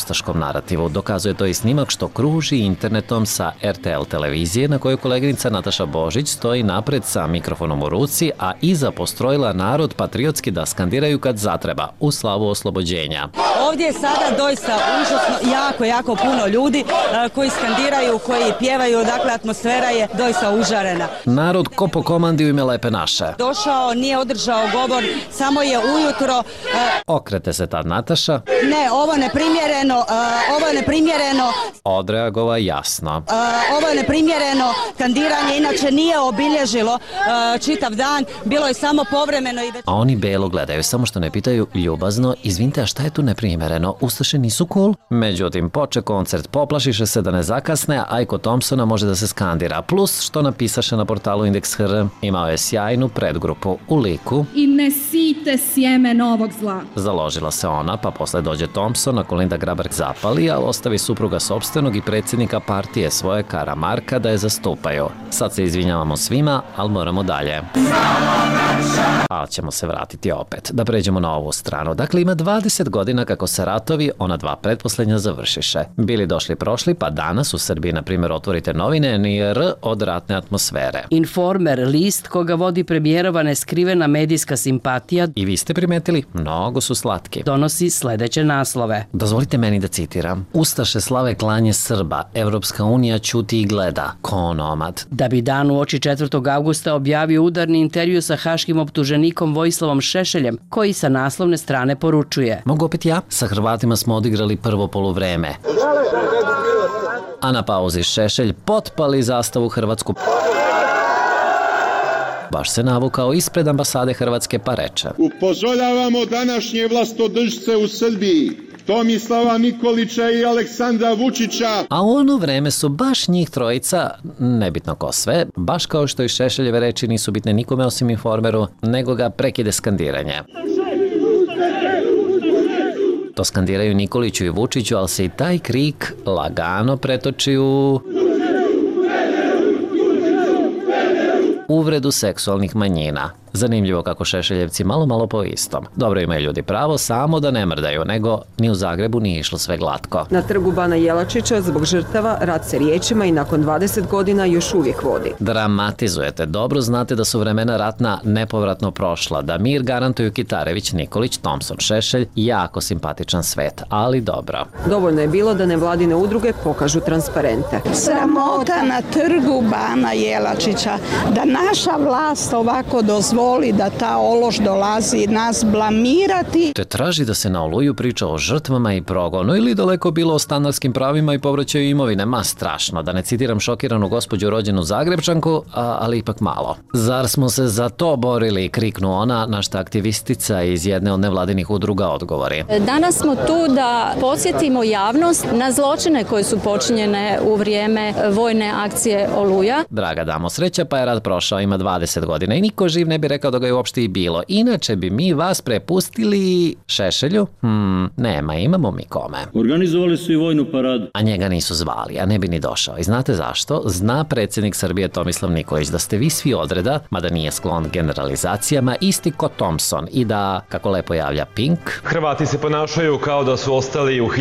narativu. Dokazuje to i snimak što kruži internetom sa RTL televizije na kojoj koleginica Nataša Božić stoji napred sa mikrofonom u ruci, a iza postrojila narod patriotski da skandiraju kad zatreba u slavu oslobođenja. Ovdje je sada doista užasno jako puno ljudi koji skandiraju, koji pjevaju, dakle atmosfera je doista užarena. Narod ko po komandi u ime Lepe naše. Došao, nije održao govor, samo je ujutro... Okrete se tad Nataša. Ne, ovo je neprimjereno. Odreagova jasno. Ovo je neprimjereno, skandiranje inače nije obilježilo čitav dan, bilo je samo povremeno i već... A oni belo gledaju, samo što ne pitaju ljubazno, izvinite, a šta je tu neprimjereno? Ustaše nisu cool? Međutim, poče koncert, poplašiše se da ne zakasne, a i kod Thompsona može da se skandira. Plus, što napisaše na portalu Indeks.hr, imao je sjajnu predgrupu u liku I ne sijte sjeme novog zla. Založila se ona, pa posle dođe Thompson, a Kolinda Grabar zapali, ali ostavi supruga sopstvenog i predsjednika partije svoje Karamarka da je zastupaju. Sad se izvinjavamo svima, ali moramo dalje. Ali ćemo se vratiti opet, da pređemo na ovu stranu. Dakle, ima 20 godina kako se ratovi, ona dva pretposlednja, završiše. Bili došli prošli, pa danas u Srbiji, na primjer, otvorite novine, ni R od ratne atmosfere. Informer, list koga vodi premijerova neskrivena medijska simpatija. I vi ste primetili, mnogo su slatki. Donosi sledeće naslove. Dozvolite meni da citiram. Ustaše slave klanje Srba, Evropska unija ćuti i gleda, ko onomad. Da bi dan uoči 4. avgusta objavio udarni intervju sa haškim optuženikom Vojislavom Šešeljem, koji sa naslovne strane poručuje: Mogu opet ja? Sa Hrvatima smo odigrali prvo poluvreme. A na pauzi Šešelj potpali zastavu hrvatsku. Baš se navukao ispred ambasade Hrvatske pa reče: Upozoravamo današnje vlastodržce u Srbiji, Tomislava Nikolića i Aleksandra Vučića. A u ono vreme su baš njih trojica, nebitno ko sve, baš kao što i Šešeljeve reči nisu bitne nikome osim Informeru, nego ga prekide skandiranje. To skandiraju Nikoliću i Vučiću, ali se i taj krik lagano pretoči u uvredu seksualnih manjina. Zanimljivo kako Šešeljevci malo po istom. Dobro, imaju ljudi pravo, samo da ne mrdaju, nego ni u Zagrebu nije išlo sve glatko. Na trgu Bana Jelačića zbog žrtava rat se riječima i nakon 20 godina još uvijek vodi. Dramatizujete. Dobro znate da su vremena ratna nepovratno prošla, da mir garantuju Kitarević, Nikolić, Thompson, Šešelj, jako simpatičan svet, ali dobro. Dovoljno je bilo da nevladine udruge pokažu transparente. Sramota na trgu Bana Jelačića, da naša vlast ovako dozvoli da ta ološ dolazi nas blamirati. Te traži da se na Oluju priča o žrtvama i progonu ili daleko bilo o stanarskim pravima i povraćaju imovine. Ma strašno, da ne citiram šokiranu gospođu rođenu Zagrebčanku, ali ipak malo. Zar smo se za to borili, kriknu ona, na šta aktivistica iz jedne od nevladinih udruga odgovori. Danas smo tu da podsjetimo javnost na zločine koje su počinjene u vrijeme vojne akcije Oluja. Draga damo, sreća pa je rat prošao, ima 20 godina i niko živ ne bi rekao da ga je uopšte i bilo. Inače bi mi vas prepustili Šešelju? Nema, imamo mi kome. Organizovali su i vojnu paradu. A njega nisu zvali, a ne bi ni došao. I znate zašto? Zna predsjednik Srbije Tomislav Nikolić da ste vi svi odreda, mada nije sklon generalizacijama, isti ko Thompson i da, kako lepo javlja Pink, Hrvati se ponašaju kao da su ostali u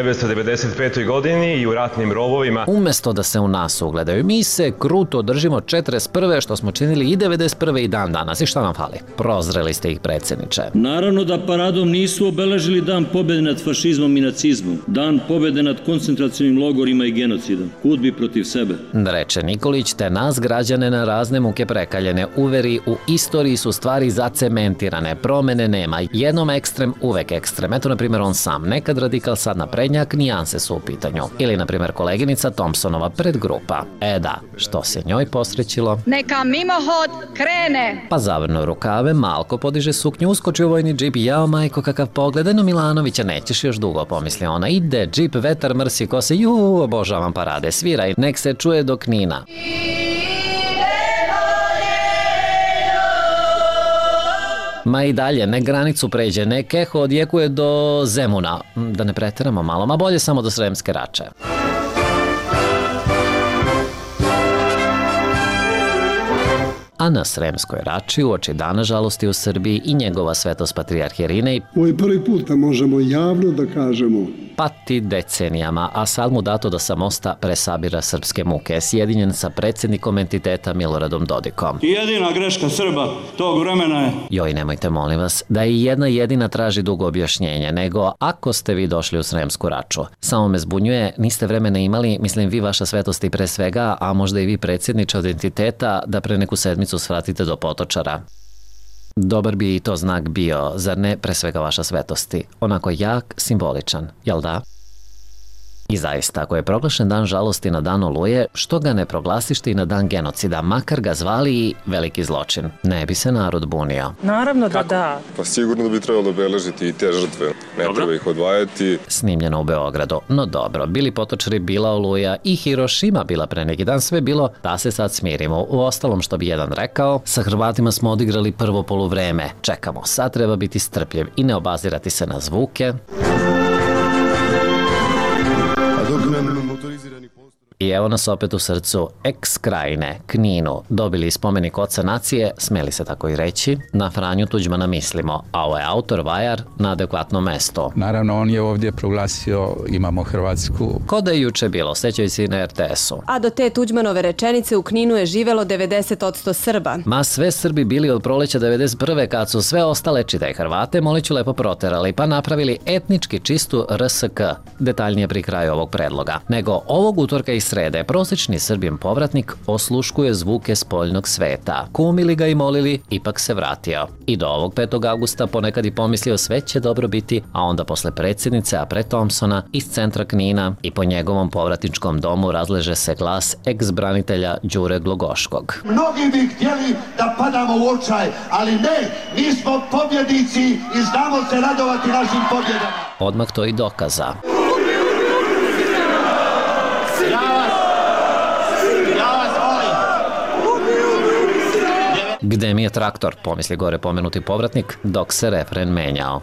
1995. godini i u ratnim rovovima. Umesto da se u nas ugledaju, mi se kruto držimo 41. što smo činili i 91. i dan danas. I šta nam fali? Prozreli ste ih, predsjedniče. Naravno da paradom nisu obeležili dan pobjede nad fašizmom i nacizmom, dan pobjede nad koncentracionim logorima i genocidom. Kud bi protiv sebe? Reče Nikolić, te nas građane na razne muke prekaljene uveri u istoriji su stvari zacementirane, promene nema. Jednom ekstrem, uvek ekstrem. Eto, na primjer, on sam, nekad radikal, sad naprednjak, nijanse su u pitanju. Ili, na primjer, koleginica Thompsonova predgrupa. Da, što se njoj posrećilo? Neka mimohod krene! Pa zavrnu rukave, malko podiže suknju, uskoči u vojni džip i jao majko kakav pogled, no Milanovića nećeš još dugo, pomisli ona. Ide džip, vetar mrsi kose, obožavam parade, sviraj, nek se čuje do Knina. Ma i dalje, nek granicu pređe, nek eho odjekuje do Zemuna, da ne preteramo malo, ma bolje samo do Sremske Rače. a na Sremskoj Rači uoči Dana žalosti u Srbiji i njegova svetost patrijarh Irinej ovo je prvi put da možemo javno da kažemo pati decenijama, a sad mu dato da sa mosta presabira srpske muke, sjedinjen sa predsjednikom entiteta Miloradom Dodikom. I jedina greška Srba tog vremena je... Joj, nemojte molim vas, da i jedna jedina traži dugo objašnjenje, nego ako ste vi došli u Sremsku Raču. Samo me zbunjuje, niste vremena imali, mislim vi vaša svetosti pre svega, a možda i vi predsjedniče od entiteta, da pre neku sedmicu svratite do Potočara. Dobar bi i to znak bio, zar ne, pre svega vaša svetosti? Onako jak, simboličan, jel da? I zaista, ako je proglašen dan žalosti na dan Oluje, što ga ne proglasište i na dan genocida, makar ga zvali i veliki zločin? Ne bi se narod bunio. Naravno da da. Pa sigurno da bi trebalo obeležiti i te žrtve. Ne treba ih odvajati. Snimljeno u Beogradu. No dobro, bili Potočari, bila Oluja i Hirošima bila pre neki dan, sve bilo da se sad smirimo. U ostalom, što bi jedan rekao, sa Hrvatima smo odigrali prvo poluvreme. Čekamo, sad treba biti strpljiv i ne obazirati se na zvuke. I evo nas opet u srcu ex Krajine, Kninu, dobili spomenik oca nacije, smeli se tako i reći, na Franju Tuđmana mislimo, a ovo je autor Vajar na adekvatno mesto. Naravno, on je ovdje proglasio imamo Hrvatsku. Ko da je juče bilo, sećaju se i na RTS-u. A do te Tuđmanove rečenice u Kninu je živelo 90% Srba. Ma sve Srbi bili od proleća 91. kad su sve ostale, čitaj Hrvate, Moliću lepo proterali, pa napravili etnički čistu RSK, detaljnije pri kraju ovog predloga. Nego ovog utorka i srede prosječni Srbin povratnik osluškuje zvuke spoljnog sveta. Kumili ga i molili, ipak se vratio. I do ovog 5. augusta ponekad i pomislio sve će dobro biti, a onda posle predsjednice, a pre Thompsona, iz centra Knina i po njegovom povratničkom domu razleže se glas ex-branitelja Đure Glogoškog. Mnogi bi htjeli da padamo u očaj, ali ne, mi smo pobjednici i znamo se radovati našim pobjedama. Odmah to i dokaza. Gde mi je traktor, pomisli gore pomenuti povratnik, dok se refren menjao.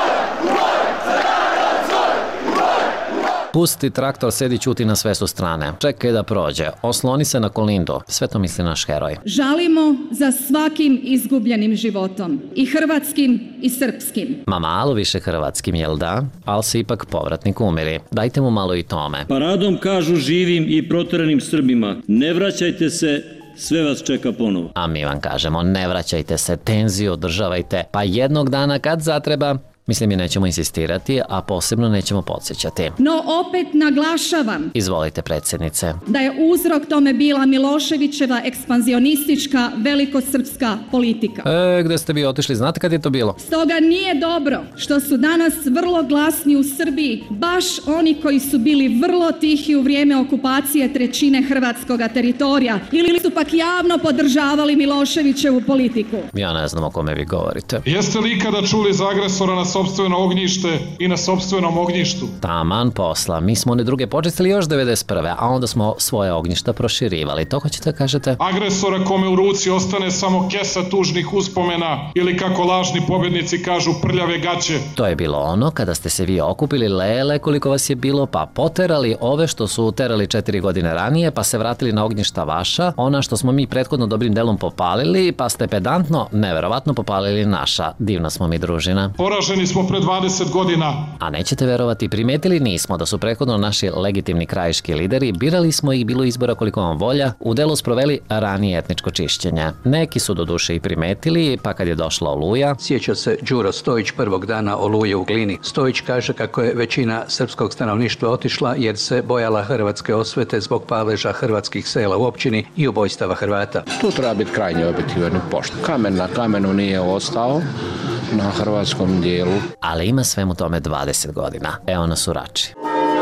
Pusti traktor, sedi ćuti na sve su strane. Čekaj da prođe, osloni se na Kolindu. Sve to misli naš heroj. Žalimo za svakim izgubljenim životom. I hrvatskim i srpskim. Ma malo više hrvatskim, jel da? Ali se ipak povratnik umiri. Dajte mu malo i tome. Paradom kažu živim i proteranim Srbima, ne vraćajte se, sve vas čeka ponovo. A mi vam kažemo, ne vraćajte se, tenziju održavajte, pa jednog dana kad zatreba, mislim mi nećemo insistirati, a posebno nećemo podsjećati. No opet naglašavam. Izvolite predsjednice. Da je uzrok tome bila Miloševićeva ekspanzionistička velikosrpska politika. Gde ste vi otišli, znate kad je to bilo? Stoga nije dobro što su danas vrlo glasni u Srbiji, baš oni koji su bili vrlo tihi u vrijeme okupacije trećine hrvatskog teritorija ili su pak javno podržavali Miloševićevu politiku. Ja ne znam o kome vi govorite. Jeste li ikada čuli za agresora na sopstveno ognjište i na sopstvenom ognjištu? Taman posla, mi smo one druge počistili još 91. a onda smo svoje ognjišta proširivali, to hoćete da kažete? Agresora kome u ruci ostane samo kesa tužnih uspomena ili kako lažni pobjednici kažu prljave gaće. To je bilo ono kada ste se vi okupili, lele koliko vas je bilo, pa poterali ove što su uterali 4 godine ranije, pa se vratili na ognjišta vaša, ona što smo mi prethodno dobrim delom popalili, pa ste pedantno, neverovatno popalili naša. Divna smo mi družina. Poraženi smo pre 20 godina. A nećete verovati, primetili nismo da su prethodno naši legitimni krajiški lideri, birali smo ih, bilo izbora koliko vam volja, u delu sproveli ranije etničko čišćenje. Neki su do duše i primetili, pa kad je došla Oluja. Sjeća se Đuro Stojić prvog dana Oluje u Glini. Stojić kaže kako je većina srpskog stanovništva otišla jer se bojala hrvatske osvete zbog paleža hrvatskih sela u općini i ubojstava Hrvata. Tu treba biti krajnje objektivan i pošten. Kamen na kamenu nije ostao na hrvatskom dijelu. Ali ima svemu tome 20 godina. Evo nas u Rači.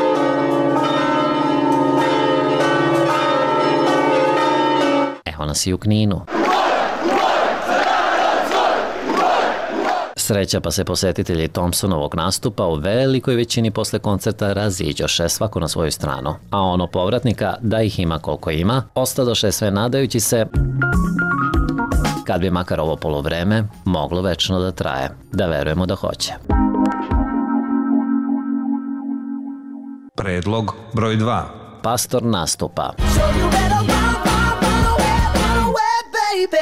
Evo nas i u Kninu. Sreća pa se posjetitelji Thompsonovog nastupa u velikoj većini posle koncerta raziđoše svako na svoju stranu. A ono povratnika, da ih ima koliko ima, ostadoše sve nadajući se kad bi makar ovo poluvreme moglo večno da traje. Da verujemo da hoće. Predlog broj 2. Pastor nastupa.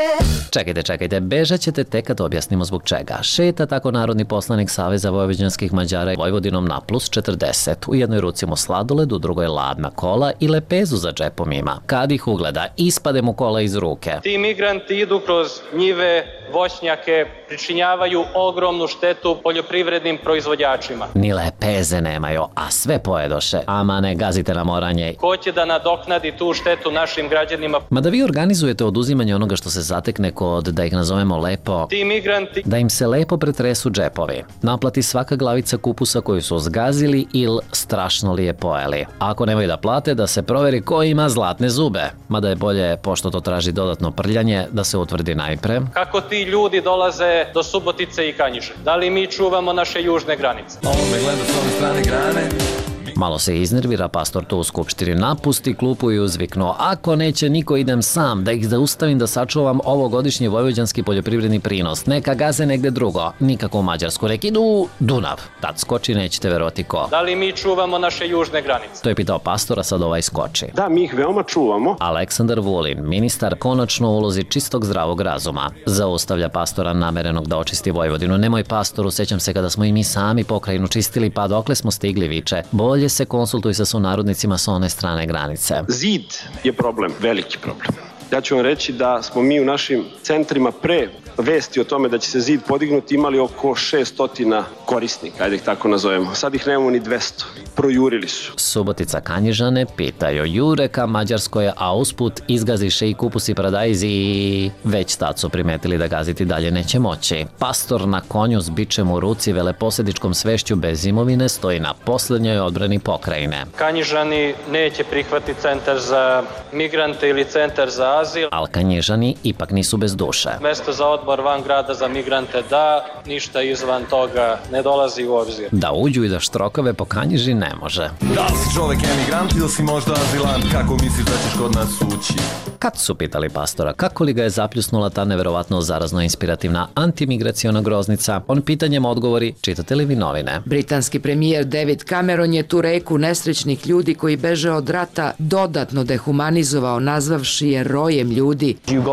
Čekajte, bežat ćete tek kad objasnimo zbog čega. Šeta tako narodni poslanik Saveza vojvođanskih Mađara Vojvodinom na plus 40. U jednoj ruci mu sladoled, u drugoj ladna kola i lepezu za džepom ima. Kad ih ugleda, ispade mu kola iz ruke. Ti migranti idu kroz njive, voćnjake, pričinjavaju ogromnu štetu poljoprivrednim proizvođačima. Ni lepeze nemaju, a sve pojedoše. Ama ne gazite na moranje. Ko će da nadoknadi tu štetu našim građanima? Mada vi organizujete oduzimanje onoga što se zatekne kod, da ih nazovemo lepo, Ti migranti da im se lepo pretresu džepovi. Naplati svaka glavica kupusa koju su zgazili ili strašno li je pojeli. Ako nemaju da plate, da se proveri ko ima zlatne zube. Mada je bolje, pošto to traži dodatno prljanje, da se utvrdi najpre kako ti ljudi dolaze do Subotice i Kanjiže. Da li mi čuvamo naše južne granice? Ovo me gleda s ove strane grane. Malo se iznervira, pastor tu u skupštini napusti klupu i uzviknuo: ako neće niko, idem sam, da ih zaustavim da sačuvam ovogodišnji vojvođanski poljoprivredni prinos. Neka gaze negde drugo, nikako u Mađarsku. Nek idu u Dunav. Tad skoči, nećete verovati ko. Da li mi čuvamo naše južne granice? To je pitao pastora, sad ovaj skoči. Da, mi ih veoma čuvamo. Aleksandar Vulin, ministar, konačno u ulozi čistog zdravog razuma. Zaustavlja pastora namerenog da očisti Vojvodinu. Nemoj pastoru, sećam se kada smo i mi sami pokrajinu čistili, pa dokle smo stigli, viče. Bolje se konsultuj sa sunarodnicima sa one strane granice. Zid je problem, veliki problem. Ja ću vam reći da smo mi u našim centrima pre vesti o tome da će se zid podignuti imali oko 600 korisnika, ajde ih tako nazovemo. Sad ih nemamo ni 200. Projurili su. Subotica Kanjižane pitaju jure ka Mađarskoj, a usput izgaziše i kupus i paradajz i već tad su primetili da gaziti dalje neće moći. Pastor na konju s bičem u ruci, veleposedičkom svešću bez imovine, stoji na poslednjoj odbrani pokrajine. Kanjižani neće prihvatiti centar za migrante ili centar za azil. Al Kanjižani ipak nisu bez duše. Mesto za odmor van grada za migrante da, ništa izvan toga ne dolazi u obzir. Da uđu i da štrokove po Kanjiži ne može. Da li si čovek emigrant ili si možda azilant, kako misliš da ćeš kod nas ući? Kad su pitali pastora kako li ga je zapljusnula ta neverovatno zarazno inspirativna antimigraciona groznica, on pitanjem odgovori: čitate li vi novine? Britanski premijer David Cameron je tu reku nesrećnih ljudi koji beže od rata dodatno dehumanizovao, nazvavši je rojem ljudi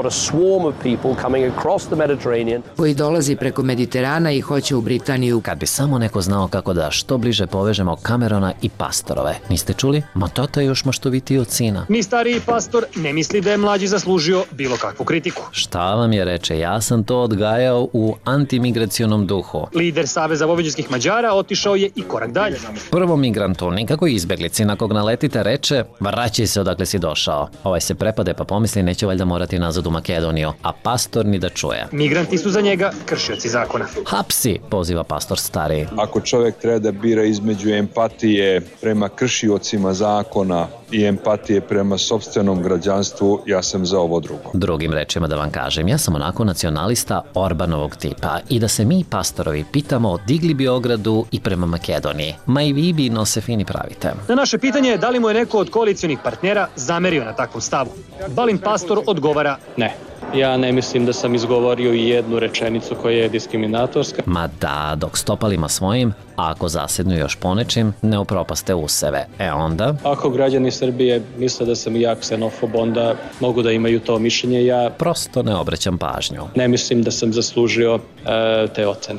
koji dolazi preko Mediterana i hoće u Britaniju. Kad bi samo neko znao kako da što bliže povežemo Camerona i pastorove. Niste čuli? Ma tata je još maštovitiji od sina. Ni stariji pastor ne misli da je mlađi zaslužio bilo kakvu kritiku. Šta vam je, reče, ja sam to odgajao u antimigracionom duhu. Lider Saveza vojvođanskih Mađara otišao je i korak dalje. Prvo migrantu, nikako izbeglici, na kog naletite, reče: vraćaj se odakle si došao. Ovaj se prepade pa pomisli neće valjda morati nazad u Makedoniju, a pastor ni da čuje. Migranti su za njega kršioci zakona. Hapsi, poziva pastor stariji. Ako čovjek treba da bira između empatije prema kršiocima zakona i empatije prema sopstvenom građanstvu, ja sam za ovo drugo. Drugim rečima da vam kažem, ja sam onako nacionalista Orbanovog tipa i da se mi pastorovi pitamo digli bi ogradu i prema Makedoniji. Ma i vi bi, no se fini pravite. Na naše pitanje je da li mu je neko od koalicionih partnera zamerio na takvom stavu. Balin pastor odgovara ne. Ja ne mislim da sam izgovorio i jednu rečenicu koja je diskriminatorska. Ma da, dok stopalima svojim, a ako zasednu još ponečim, ne upropaste u sebe. Onda? Ako građani Srbije misle da sam ja ksenofob, onda mogu da imaju to mišljenje. Ja prosto ne obraćam pažnju. Ne mislim da sam zaslužio te ocene.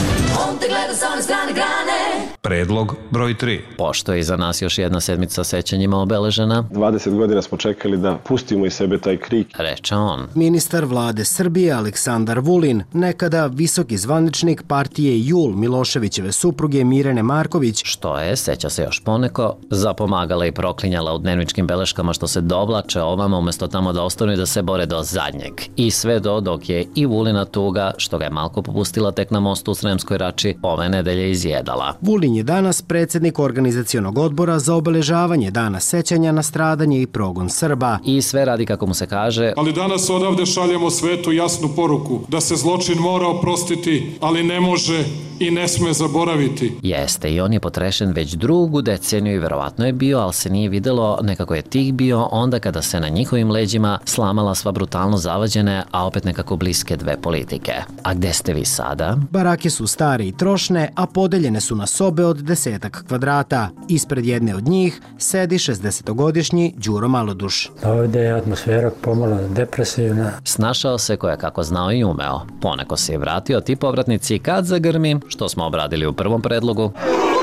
On te gleda sa one strane grane. Predlog broj 3. Pošto je iza nas još jedna sedmica sećanjima obeležena, 20 godina smo čekali da pustimo iz sebe taj krik, reče on. Ministar vlade Srbije Aleksandar Vulin, nekada visoki zvaničnik partije JUL Miloševićeve supruge Mirjane Marković, što je, seća se još poneko, zapomagala i proklinjala u dnevničkim beleškama što se dovlače ovama umesto tamo da ostanu i da se bore do zadnjeg. I sve dok je i Vulina tuga, što ga je malko popustila tek na mostu u Sremskoj Rači, ove nedelje izjedala. Vulin je danas predsjednik organizacionog odbora za obeležavanje dana sećanja na stradanje i progon Srba. I sve radi kako mu se kaže. Ali danas odavde šaljemo svetu jasnu poruku da se zločin mora oprostiti, ali ne može i ne sme zaboraviti. Jeste, i on je potrešen već drugu deceniju i verovatno je bio, ali se nije videlo, nekako je tih bio onda kada se na njihovim leđima slamala sva brutalno zavađene, a opet nekako bliske dve politike. A gde ste vi sada? Barake su stare i trošne, a podeljene su na sobe sobe od 10 kvadrata. Ispred jedne od njih sedi 60-godišnji Đuro Maloduš. Ovdje je atmosfera pomalo depresivna. Snašao se koja kako znao i umeo. Poneko se je vratio, ti povratnici kad zagrmi, što smo obradili u prvom predlogu,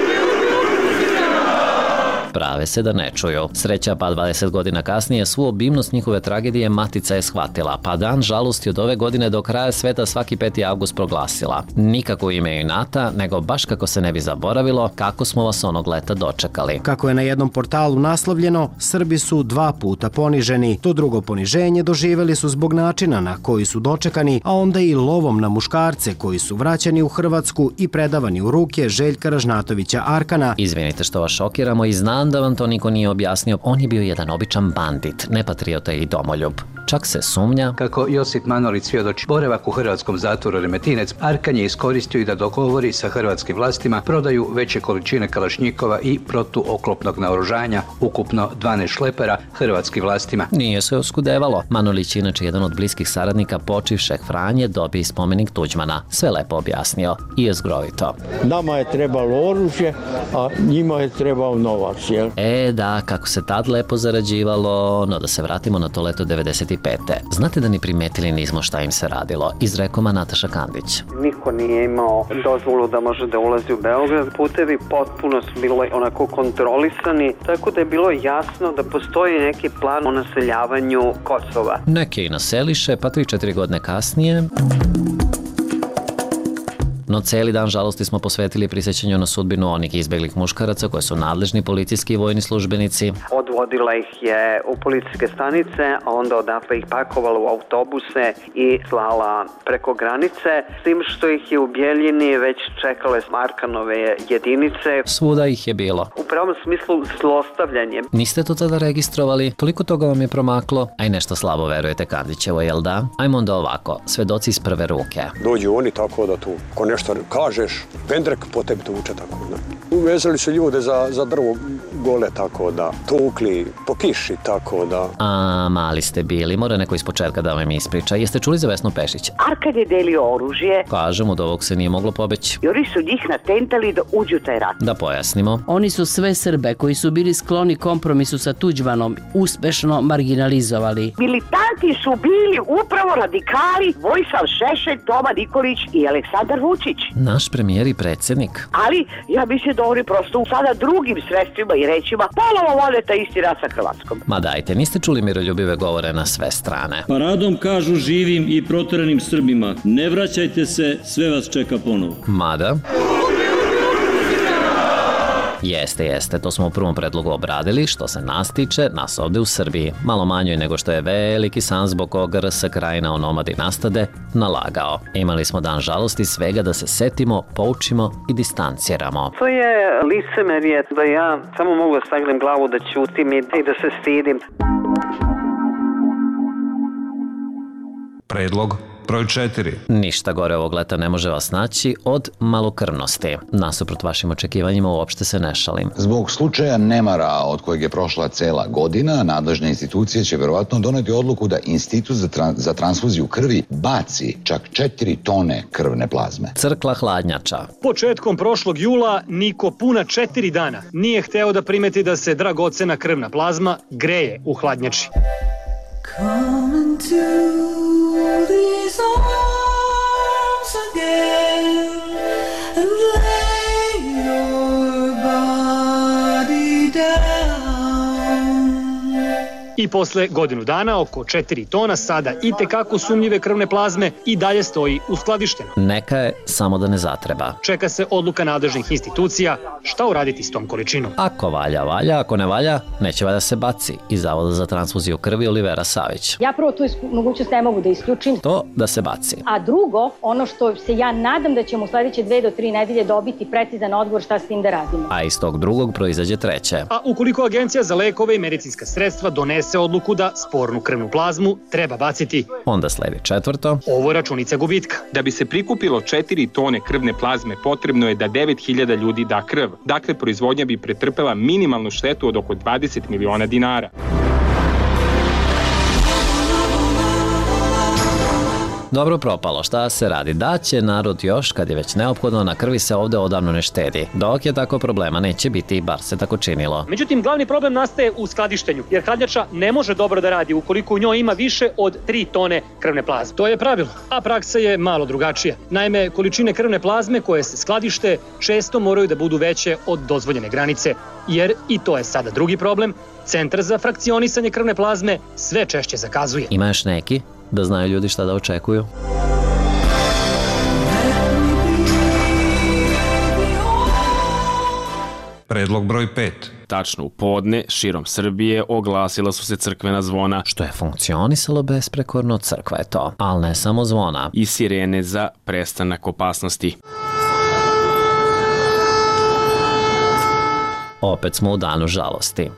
prave se da ne čuju. Sreća pa 20 godina kasnije svu obimnost njihove tragedije Matica je shvatila, pa dan žalosti od ove godine do kraja sveta svaki 5. avgust proglasila. Nikako u ime inata, nego baš kako se ne bi zaboravilo kako smo vas onog leta dočekali. Kako je na jednom portalu naslovljeno, Srbi su 2 puta poniženi. To drugo poniženje doživeli su zbog načina na koji su dočekani, a onda i lovom na muškarce koji su vraćani u Hrvatsku i predavani u ruke Željka Ražnatovića Arkana. Izvinite što vas šokiramo i znam da vam to niko nije objasnio, on je bio jedan običan bandit, nepatriota i domoljub. Čak se sumnja kako Josip Manolić svjedoči boravak u hrvatskom zatvoru Remetinec, Arkan je iskoristio i da dogovori sa hrvatskim vlastima prodaju veće količine kalašnjikova i protuoklopnog naoružanja, ukupno 12 šlepera hrvatskim vlastima. Nije se oskudevalo. Manolić je inače jedan od bliskih saradnika počivšeg Franje, dobije spomenik Tuđmana. Sve lepo objasnio i je zgrovito. Nama je trebalo oružje, a njima je trebao novac, jel? Da, kako se tad lepo zarađivalo, no da se vratimo na to leto 95. Znate da ni primetili nismo šta im se radilo, izrekoma Nataša Kandić. Niko nije imao dozvolu da može da ulazi u Beograd. Putevi potpuno su bili onako kontrolisani, tako da je bilo jasno da postoji neki plan o naseljavanju Kosova. Neke i naseliše, pa 3-4 godine kasnije... No cijeli dan žalosti smo posvetili prisjećanju na sudbinu onih izbeglih muškaraca koje su nadležni policijski i vojni službenici. Odvodila ih je u policijske stanice, a onda odatle ih pakovala u autobuse i slala preko granice, s tim što ih je u Bjeljini već čekale Arkanove jedinice. Svuda ih je bilo. U pravom smislu zlostavljanje. Niste to tada registrovali? Toliko toga vam je promaklo? A i nešto slabo verujete Kandićevo, jel da? Ajmo onda ovako, svedoci iz prve ruke. Dođu oni tako da tu, ko nešto kažeš, pendrek po tebi tuče tako da. Uvezali su ljude za drvo gole tako da, tukli po kiši tako da. A mali ste bili, mora neko iz početka da vam ispriča. Jeste čuli za Vesnu Pešić? Arkan je delio oružje. Kažem, od ovog se nije moglo pobeći. I oni su njih natentali da uđu u taj rat. Da pojasnimo. Oni su sve Srbe koji su bili skloni kompromisu sa Tuđmanom uspešno marginalizovali. Militanti su bili upravo radikali Vojislav Šešelj, Toma Nikolić i Aleksandar Vučić. Naš premijer i predsjednik. Ali ja mislim da oni prosto sada drugim sredstvima i rečima ponovo vode taj isti rat sa Hrvatskom. Ma dajte, niste čuli miroljubive govore na sve strane. Paradom kažu živim i proteranim Srbima, ne vraćajte se, sve vas čeka ponovo. Mada... Jeste, to smo u prvom predlogu obradili, što se nas tiče, nas ovde u Srbiji, malo manjoj nego što je veliki san zbog koga RS Krajina onomadi nastade, nalagao. Imali smo dan žalosti svega da se setimo, poučimo i distanciramo. To je licemerje da ja samo mogu da stavim glavu da ćutim i da se stidim. Predlog broj 4. Ništa gore ovog leta ne može vas naći od malokrvnosti. Nasuprot vašim očekivanjima uopšte se ne šalim. Zbog slučaja nemara od kojeg je prošla cela godina, nadležne institucije će verovatno doneti odluku da Institut za transfuziju krvi baci čak 4 tone krvne plazme. Crkla hladnjača. Početkom prošlog jula niko puna 4 dana nije hteo da primeti da se dragocena krvna plazma greje u hladnjači. Come into these arms again and lay your body down. I posle godinu dana oko 4 tona sada itekako sumnjive krvne plazme i dalje stoji uskladišteno. Neka je, samo da ne zatreba. Čeka se odluka nadležnih institucija šta uraditi s tom količinom. Ako valja, valja, ako ne valja, neće valja se baci. Iz Zavoda za transfuziju krvi Olivera Savić. Ja prvo tu mogućnost ne mogu da isključim. To da se baci. A drugo, ono što se ja nadam da ćemo u sledeće 2 do 3 nedelje dobiti precizan odgovor šta s tim da radimo. A iz tog drugog proizađe treće. A ukoliko Agencija za lekove i medicinska sredstva donese odluku da spornu krvnu plazmu treba baciti, onda sledi četvrto. Ovo je računica gubitka. Da bi se prikupilo 4 tone krvne plazme, potrebno je da 9000 ljudi da krv. Dakle, proizvodnja bi pretrpela minimalnu štetu od oko 20 miliona dinara. Dobro propalo, šta se radi? Da će narod još, kad je već neophodno, na krvi se ovde odavno ne štedi. Dok je tako problema neće biti, bar se tako činilo. Međutim, glavni problem nastaje u skladištenju, jer hladnjača ne može dobro da radi ukoliko u njoj ima više od 3 tone krvne plazme. To je pravilo, a praksa je malo drugačija. Naime, količine krvne plazme koje se skladište često moraju da budu veće od dozvoljene granice, jer, i to je sada drugi problem, Centar za frakcionisanje krvne plazme sve češće zakazuje. Ima još neki? Da znaju ljudi šta da očekuju? Predlog broj 5. Tačno u podne, širom Srbije oglasila su se crkvena zvona. Što je funkcionisalo besprekorno, crkva je to. Ali ne samo zvona. I sirene za prestanak opasnosti. Opet smo u danu žalosti.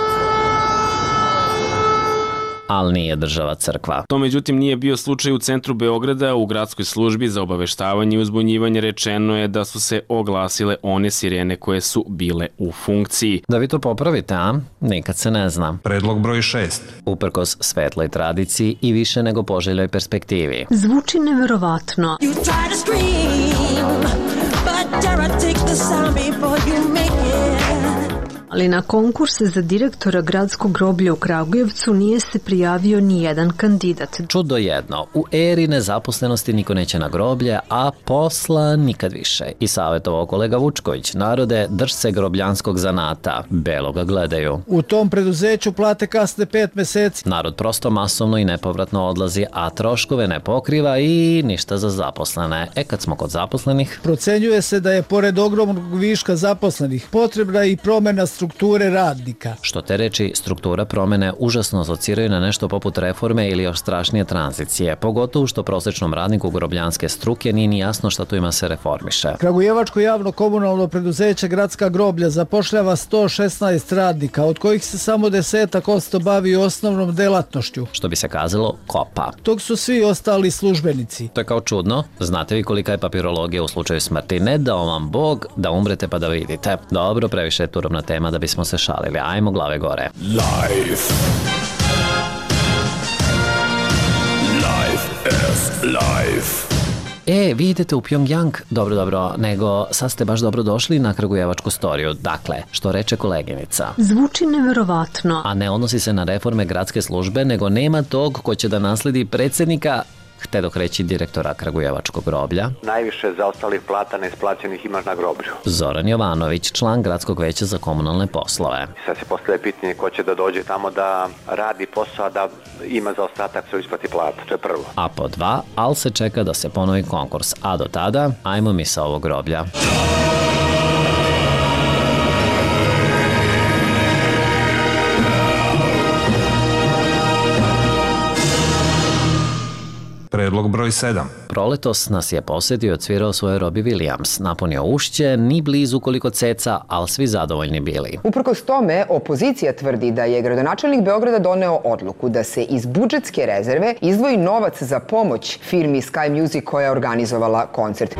Ali nije država crkva. To međutim nije bio slučaj u centru Beograda. U gradskoj službi za obaveštavanje i uzbunjivanje rečeno je da su se oglasile one sirene koje su bile u funkciji. Da vi to popravite, a? Nikad se ne zna. Predlog broj 6. Uprkos svetloj tradiciji i više nego poželjoj perspektivi. Zvuči neverovatno. You try to scream, but dare I take the sound before you make it. Ali na konkurse za direktora gradskog groblja u Kragujevcu nije se prijavio ni jedan kandidat. Čudo jedno, u eri nezaposlenosti niko neće na groblje, a posla nikad više. I savjetovao kolega Vučković, narode, drž se grobljanskog zanata, belo ga gledaju. U tom preduzeću plate kasne 5 meseci. Narod prosto masovno i nepovratno odlazi, a troškove ne pokriva i ništa za zaposlene. Kad smo kod zaposlenih... Procenjuje se da je pored ogromnog viška zaposlenih potrebna i promjena strukture radnika. Što te reči, struktura promene užasno asociraju na nešto poput reforme ili još strašnije tranzicije, pogotovo što prosečnom radniku grobljanske struke nije ni jasno šta tu ima se reformiše. Kragujevačko javno komunalno preduzeće Gradska groblja zapošljava 116 radnika, od kojih se samo 10% bavi osnovnom delatnošću. Što bi se kazalo, kopa. Tog su svi ostali službenici. To je kao čudno. Znate vi kolika je papirologija u slučaju smrti? Ne dao vam Bog da umrete pa da vidite. Dobro, previše je turovna tema da bismo se šalili. Ajmo glave gore. Life is life. Vi idete u Pyongyang, dobro, nego sad ste baš dobro došli na kragujevačku storiju. Dakle, što reče koleginica. Zvuči neverovatno. A ne odnosi se na reforme gradske službe, nego nema tog ko će da nasledi predsjednika, htedok reći direktora Kragujevačkog groblja. Najviše zaostalih plata neisplaćenih imaš na groblju. Zoran Jovanović, član Gradskog veća za komunalne poslove. Sad se postavlja pitanje ko će da dođe tamo da radi posao, da ima zaostatak se isplati plata. To je prvo. A po 2, ali se čeka da se ponovi konkurs. A do tada, ajmo mi sa ovog groblja. Predlog broj 7. Proletos nas je posjetio i odsvirao svoje Robbie Williams. Napunio ušće, ni blizu koliko ceca, ali svi zadovoljni bili. Uprkos tome, opozicija tvrdi da je gradonačelnik Beograda doneo odluku da se iz budžetske rezerve izdvoji novac za pomoć firmi Sky Music koja je organizovala koncert.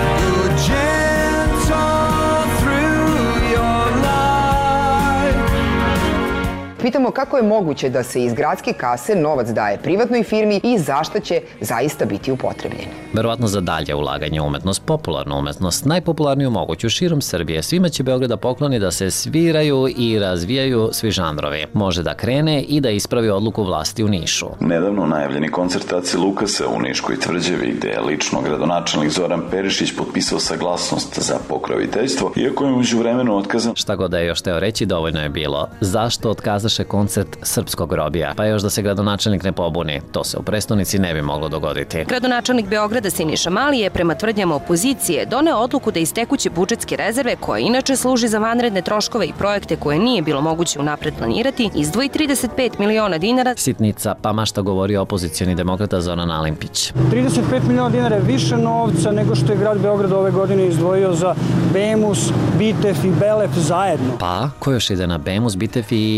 Pitamo kako je moguće da se iz gradske kase novac daje privatnoj firmi i zašto će zaista biti upotrebljen. Verovatno za dalje ulaganje u umetnost, popularnu umetnost, najpopularniju moguću širom Srbije. Svima će Beograda pokloni da se sviraju i razvijaju svi žanrovi. Može da krene i da ispravi odluku vlasti u Nišu. Nedavno najavljeni koncert Ace Lukasa u Niškoj tvrđavi, gde je lično gradonačelnik Zoran Perišić potpisao saglasnost za pokroviteljstvo, iako je međuvremenu otkazan. Šta god da je još teo reći, dovoljno je bilo. Zašto otkazaše koncert srpskog grobija? Pa još da se gradonačelnik ne pobuni. To se u prestonici ne bi moglo dogoditi. Gradonačelnik Beograda Siniša Mali je prema tvrdnjama opozicije doneo odluku da iz tekuće budžetske rezerve, koja inače služi za vanredne troškove i projekte koje nije bilo moguće unapred planirati, izdvoji 35 miliona dinara. Sitnica, pa mašta govori opozicioni demokrata Zoran Alimpić. 35 miliona dinara je više novca nego što je grad Beograd ove godine izdvojio za Bemus, Bitef i Belef zajedno. Pa, ko još ide na Bemus, Bitef i šta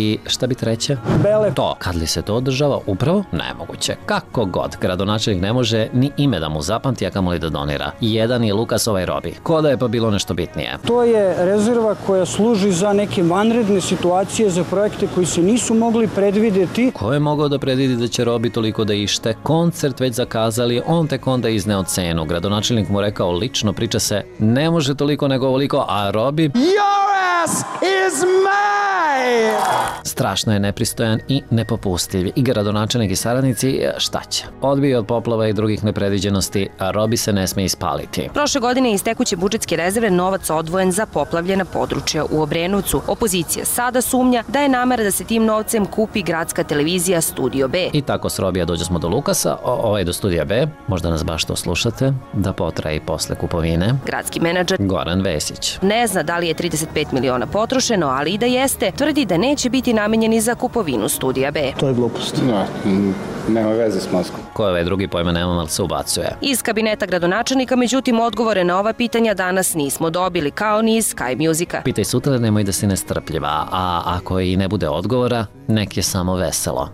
šta bi treće? Bele. To, kad li se to održava? Upravo nemoguće. Kako god, gradonačelnik ne može ni ime da mu zapamti, a kamoli da donira. Jedan je Lukas, ovaj Robi. Ko da je pa bilo nešto bitnije? To je rezerva koja služi za neke vanredne situacije, za projekte koji se nisu mogli predvideti. Ko je mogao da predvidi da će Robi toliko da ište? Koncert već zakazali, on tek onda izneo cenu. Gradonačelnik mu rekao lično, priča se, ne može toliko nego ovoliko, a Robi... Your ass is mine! Strašno je nepristojan i nepopustljiv. I gradonačelnik i saradnici, šta će? Odbije od poplava i drugih nepredviđenosti, a Robi se ne sme ispaliti. Prošle godine iz tekuće budžetske rezerve novac odvojen za poplavljena područja u Obrenovcu. Opozicija sada sumnja da je namera da se tim novcem kupi gradska televizija Studio B. I tako s Robija dođe smo do Lukasa, do Studija B, možda nas baš to slušate, da potraje i posle kupovine. Gradski menadžer Goran Vesić ne zna da li je 35 miliona potrošeno, ali i da jeste, tvrdi da neće biti namenjeni za kupovinu Studija B. To je glupost. Nema veze s mozgom. Ko je ovaj drugi pojma nemam, ali se ubacuje. Iz kabineta gradonačelnika, međutim, odgovore na ova pitanja danas nismo dobili, kao ni iz Sky Musica. Pitaj sutra, nemoj da si nestrpljiva, a ako i ne bude odgovora, nek je samo veselo.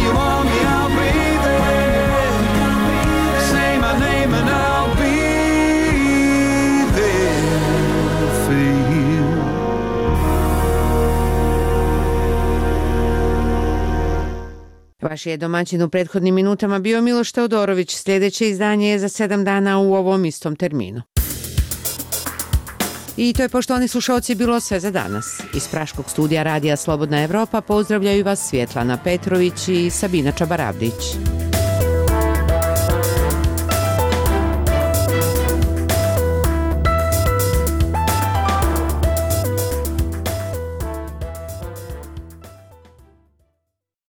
Vaš je domaćin u prethodnim minutama bio Miloš Teodorović. Sljedeće izdanje je za 7 dana u ovom istom terminu. I to je, poštovani slušalci, bilo sve za danas. Iz Praškog studija Radija Slobodna Evropa pozdravljaju vas Svjetlana Petrović i Sabina Čabarabdić.